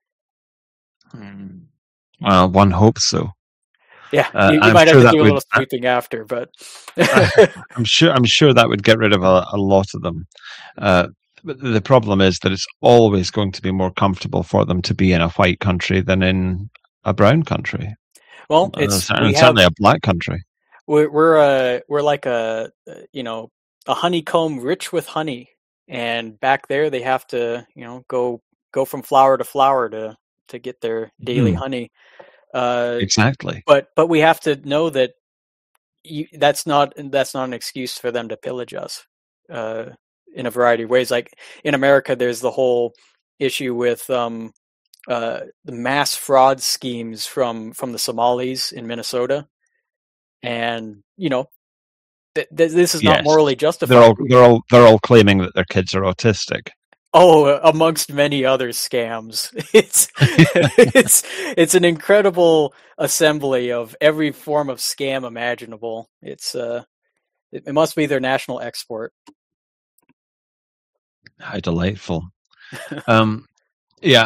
own. Well, one hopes so. Yeah, uh, you, you might sure have to do a little sweeping after, but I'm sure I'm sure that would get rid of a, a lot of them. Uh, But the problem is that it's always going to be more comfortable for them to be in a white country than in a brown country. Well, it's and we certainly have, a black country. We're we're a we're like a you know a honeycomb rich with honey, and back there they have to you know go go from flower to flower to to get their daily Hmm. honey. Uh, Exactly. But but we have to know that you, that's not that's not an excuse for them to pillage us. Uh, in a variety of ways. Like in America, there's the whole issue with um, uh, the mass fraud schemes from, from the Somalis in Minnesota. And, you know, th- th- this is not Yes. morally justified. They're all they're all they're all claiming that their kids are autistic. Oh, amongst many other scams. It's it's it's an incredible assembly of every form of scam imaginable. It's uh it, it must be their national export. How delightful. um, yeah,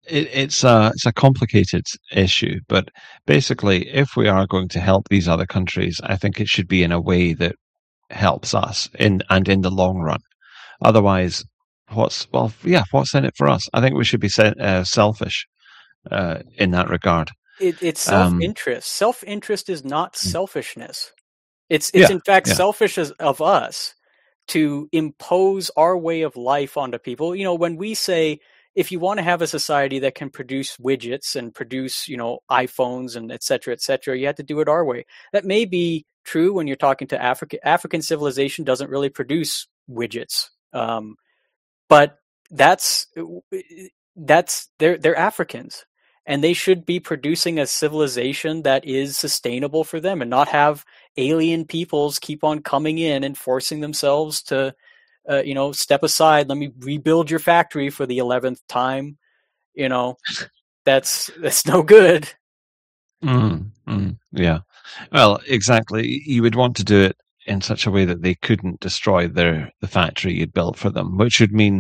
it, it's a it's a complicated issue, but basically, if we are going to help these other countries, I think it should be in a way that helps us in and in the long run. Otherwise, what's well, yeah, what's in it for us? I think we should be se- uh, selfish uh, in that regard. It, it's Um, self-interest. Self-interest is not selfishness. It's it's yeah, in fact yeah, selfish as, of us to impose our way of life onto people. You know, when we say, if you want to have a society that can produce widgets and produce, you know, iPhones and et cetera, et cetera, you have to do it our way. That may be true when you're talking to Africa. African civilization doesn't really produce widgets. Um, but that's, that's, they're, they're Africans, and they should be producing a civilization that is sustainable for them and not have alien peoples keep on coming in and forcing themselves to, uh, you know, step aside. Let me rebuild your factory for the eleventh time. You know, that's, that's no good. mm, mm, yeah. Well, exactly. You would want to do it in such a way that they couldn't destroy their the factory you'd built for them, which would mean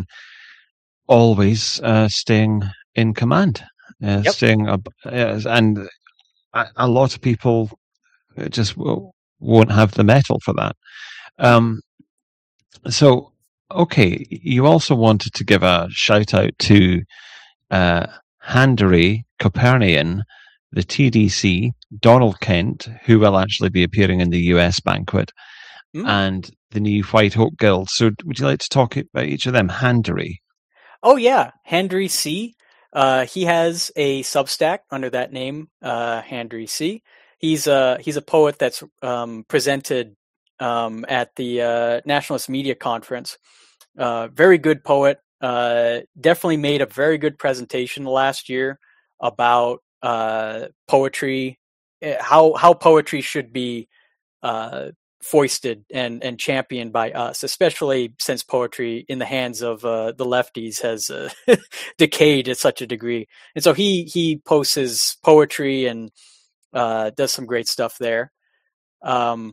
always uh, staying in command, uh, Yep. staying up, uh, and a, a lot of people just will, won't have the metal for that. Um, so, okay, you also wanted to give a shout out to uh, Handary Copernian, the T D C, Donald Kent, who will actually be appearing in the U S banquet, Mm. and the new White Oak Guild. So, would you like to talk about each of them? Handary. Oh yeah, Handry C. Uh, he has a Substack under that name, uh, Handry C. He's a he's a poet that's um, presented um, at the uh, Nationalist Media Conference. Uh, very good poet. Uh, definitely made a very good presentation last year about uh, poetry, how how poetry should be uh, foisted and and championed by us, especially since poetry in the hands of uh, the lefties has uh, decayed to such a degree. And so he he posts his poetry and uh, does some great stuff there. Um,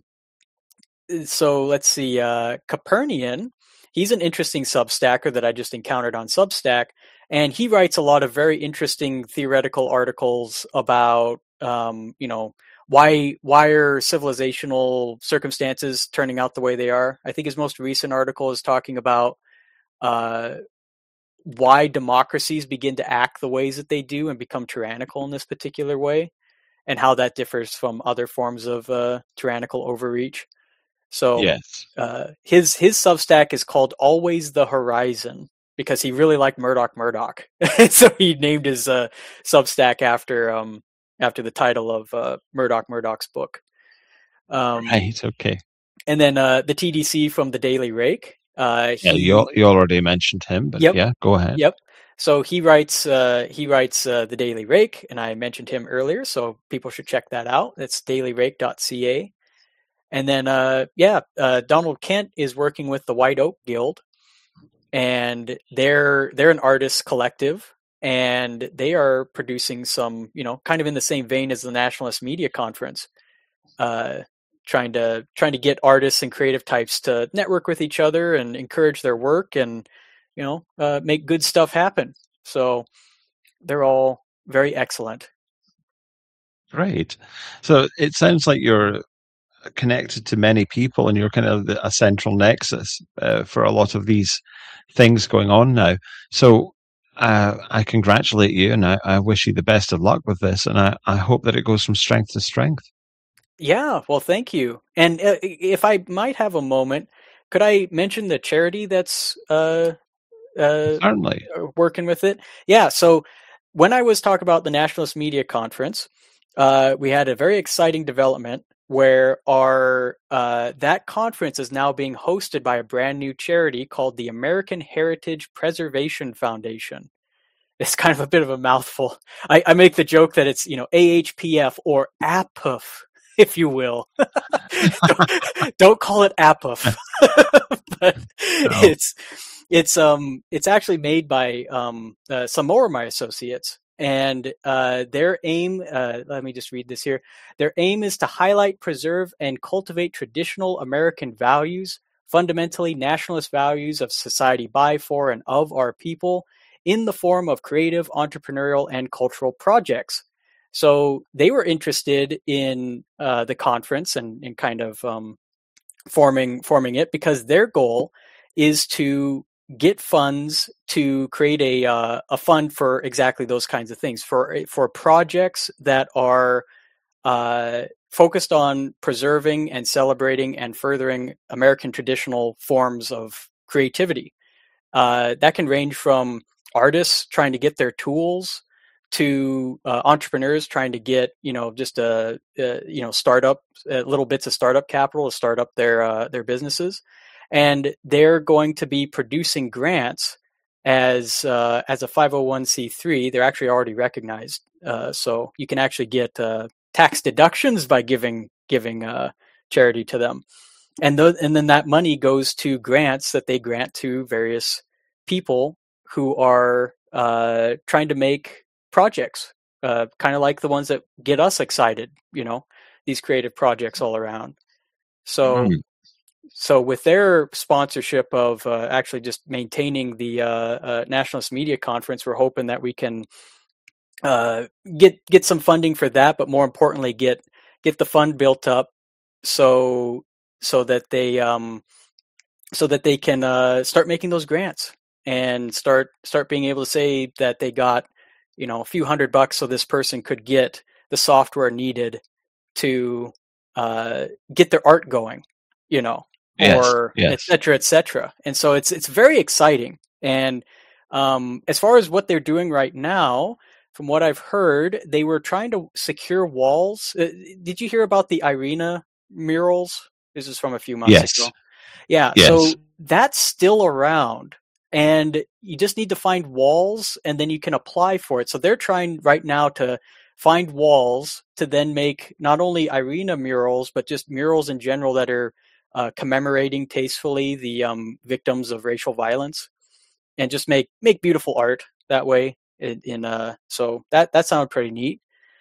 so let's see, uh, Copernian. He's an interesting Substacker that I just encountered on Substack, and he writes a lot of very interesting theoretical articles about, um, you know, why why are civilizational circumstances turning out the way they are. I think his most recent article is talking about uh, why democracies begin to act the ways that they do and become tyrannical in this particular way, and how that differs from other forms of uh, tyrannical overreach. So Yes. uh, his his Substack is called Always the Horizon because he really liked Murdoch Murdoch, so he named his uh, Substack after um, after the title of uh, Murdoch Murdoch's book. Um, Right. Okay. and then uh, the T D C from the Daily Rake. Uh, Yeah, he, you you already mentioned him, but Yep. yeah, go ahead. Yep. So he writes uh, he writes uh, the Daily Rake, and I mentioned him earlier, so people should check that out. It's daily rake dot c a. And then, uh, yeah, uh, Donald Kent is working with the White Oak Guild, and they're they're an artists collective, and they are producing some, you know, kind of in the same vein as the Nationalist Media Conference, uh, trying to trying to get artists and creative types to network with each other and encourage their work, and you know, uh, make good stuff happen. So they're all very excellent. Great. So it sounds like you're connected to many people, and you're kind of the, a central nexus uh, for a lot of these things going on now. So uh, I congratulate you, and I, I wish you the best of luck with this, and I, I hope that it goes from strength to strength. Yeah, well, thank you. And uh, if I might have a moment, could I mention the charity that's uh, uh, Certainly. working with it? Yeah, so when I was talking about the Nationalist Media Conference, uh, we had a very exciting development where our uh, that conference is now being hosted by a brand new charity called the American Heritage Preservation Foundation. It's kind of a bit of a mouthful. I, I make the joke that it's, you know, A H P F or A P F, if you will. don't, don't call it A P F, but No. it's it's um it's actually made by um uh, some more of my associates. And uh, their aim, uh, let me just read this here. Their aim is to highlight, preserve, and cultivate traditional American values, fundamentally nationalist values of society by, for, and of our people, in the form of creative, entrepreneurial, and cultural projects. So they were interested in uh, the conference and, and kind of um, forming forming it because their goal is to get funds to create a uh, a fund for exactly those kinds of things, for for projects that are uh, focused on preserving and celebrating and furthering American traditional forms of creativity. Uh, that can range from artists trying to get their tools to uh, entrepreneurs trying to get, you know, just a, a you know startup uh, little bits of startup capital to start up their uh, their businesses, and they're going to be producing grants as uh, as a five oh one c three. They're actually already recognized, uh, so you can actually get uh, tax deductions by giving giving uh, charity to them, and th- and then that money goes to grants that they grant to various people who are uh, trying to make projects, uh, kind of like the ones that get us excited, you know, these creative projects all around. So, mm. so with their sponsorship of uh, actually just maintaining the uh, uh, Nationalist Media Conference, we're hoping that we can uh, get get some funding for that, but more importantly, get get the fund built up so so that they um, so that they can uh, start making those grants and start start being able to say that they got, you know, a few hundred bucks so this person could get the software needed to uh, get their art going, you know, yes, or yes. et cetera, et cetera. And so it's it's very exciting. And um, as far as what they're doing right now, from what I've heard, they were trying to secure walls. Uh, did you hear about the Irina murals? This is from a few months yes. ago. Yeah, yes. so that's still around. And you just need to find walls, and then you can apply for it. So they're trying right now to find walls to then make not only Irina murals, but just murals in general that are uh, commemorating tastefully the um, victims of racial violence, and just make make beautiful art that way. In, in uh, so that that sounded pretty neat.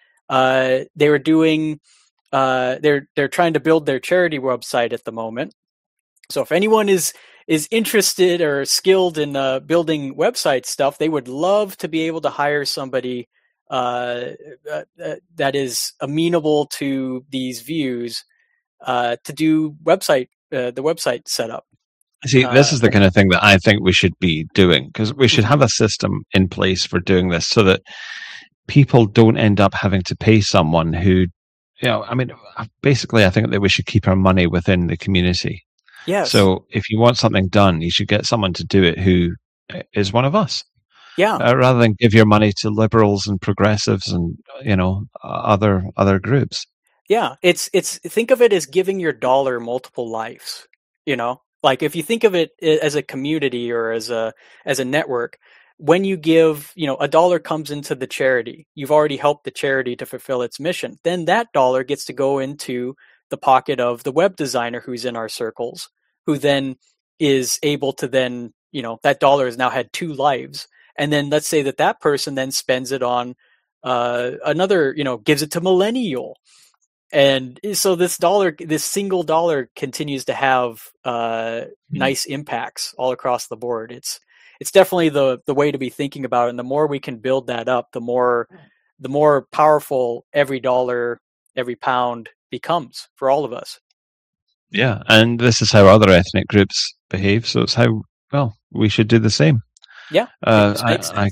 Uh, they were doing. Uh, they're they're trying to build their charity website at the moment. So if anyone is is interested or skilled in uh, building website stuff, they would love to be able to hire somebody uh, uh, that is amenable to these views uh, to do website uh, the website setup. See, this uh, is the kind of thing that I think we should be doing, because we should have a system in place for doing this so that people don't end up having to pay someone who, you know, I mean, basically, I think that we should keep our money within the community. Yes. So if you want something done, you should get someone to do it who is one of us. Yeah. Uh, rather than give your money to liberals and progressives and, you know, other other groups. Yeah, it's it's think of it as giving your dollar multiple lives. You know, like if you think of it as a community or as a as a network, when you give, you know, a dollar comes into the charity, you've already helped the charity to fulfill its mission. Then that dollar gets to go into the pocket of the web designer who's in our circles, who then is able to then, you know, that dollar has now had two lives. And then let's say that that person then spends it on uh, another, you know, gives it to Millennial. And so this dollar, this single dollar continues to have uh, mm-hmm. nice impacts all across the board. It's it's definitely the the way to be thinking about it. And the more we can build that up, the more the more powerful every dollar, every pound becomes for all of us. Yeah, and this is how other ethnic groups behave. So it's how, well, we should do the same. Yeah, uh, I,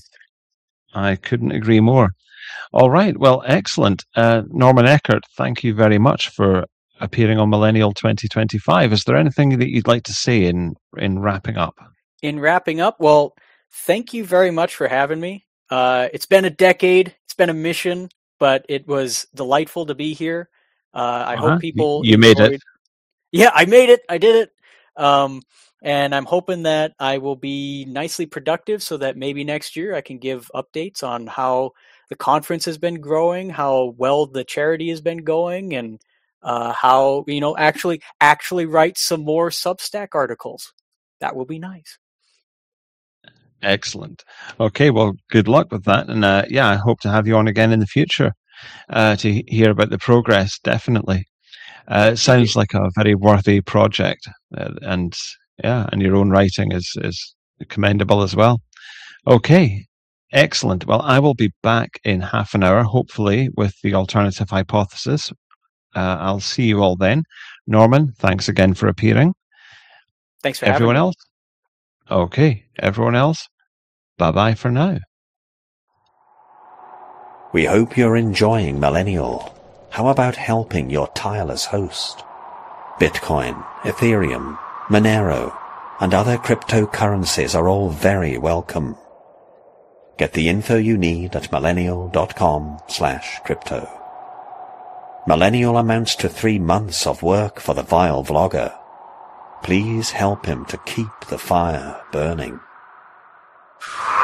I I couldn't agree more. All right, well, excellent. Uh, Norman Eckert, thank you very much for appearing on Millennial twenty twenty-five. Is there anything that you'd like to say in in wrapping up? In wrapping up, well, thank you very much for having me. Uh, it's been a decade. It's been a mission, but it was delightful to be here. Uh, I uh-huh. hope people you enjoyed. made it. Yeah, I made it. I did it. Um, and I'm hoping that I will be nicely productive so that maybe next year I can give updates on how the conference has been growing, how well the charity has been going, and uh, how, you know, actually actually write some more Substack articles. That will be nice. Excellent. Okay, well, good luck with that. And uh, yeah, I hope to have you on again in the future uh, to hear about the progress, definitely. Uh, it sounds like a very worthy project, uh, and yeah, and your own writing is is commendable as well. Okay, excellent. Well, I will be back in half an hour, hopefully, with the alternative hypothesis. Uh, I'll see you all then. Norman, thanks again for appearing. Thanks for Everyone having me. else? Okay, everyone else, bye-bye for now. We hope you're enjoying Millennial. How about helping your tireless host? Bitcoin, Ethereum, Monero, and other cryptocurrencies are all very welcome. Get the info you need at millennial.com slash crypto. Millennial amounts to three months of work for the vile vlogger. Please help him to keep the fire burning.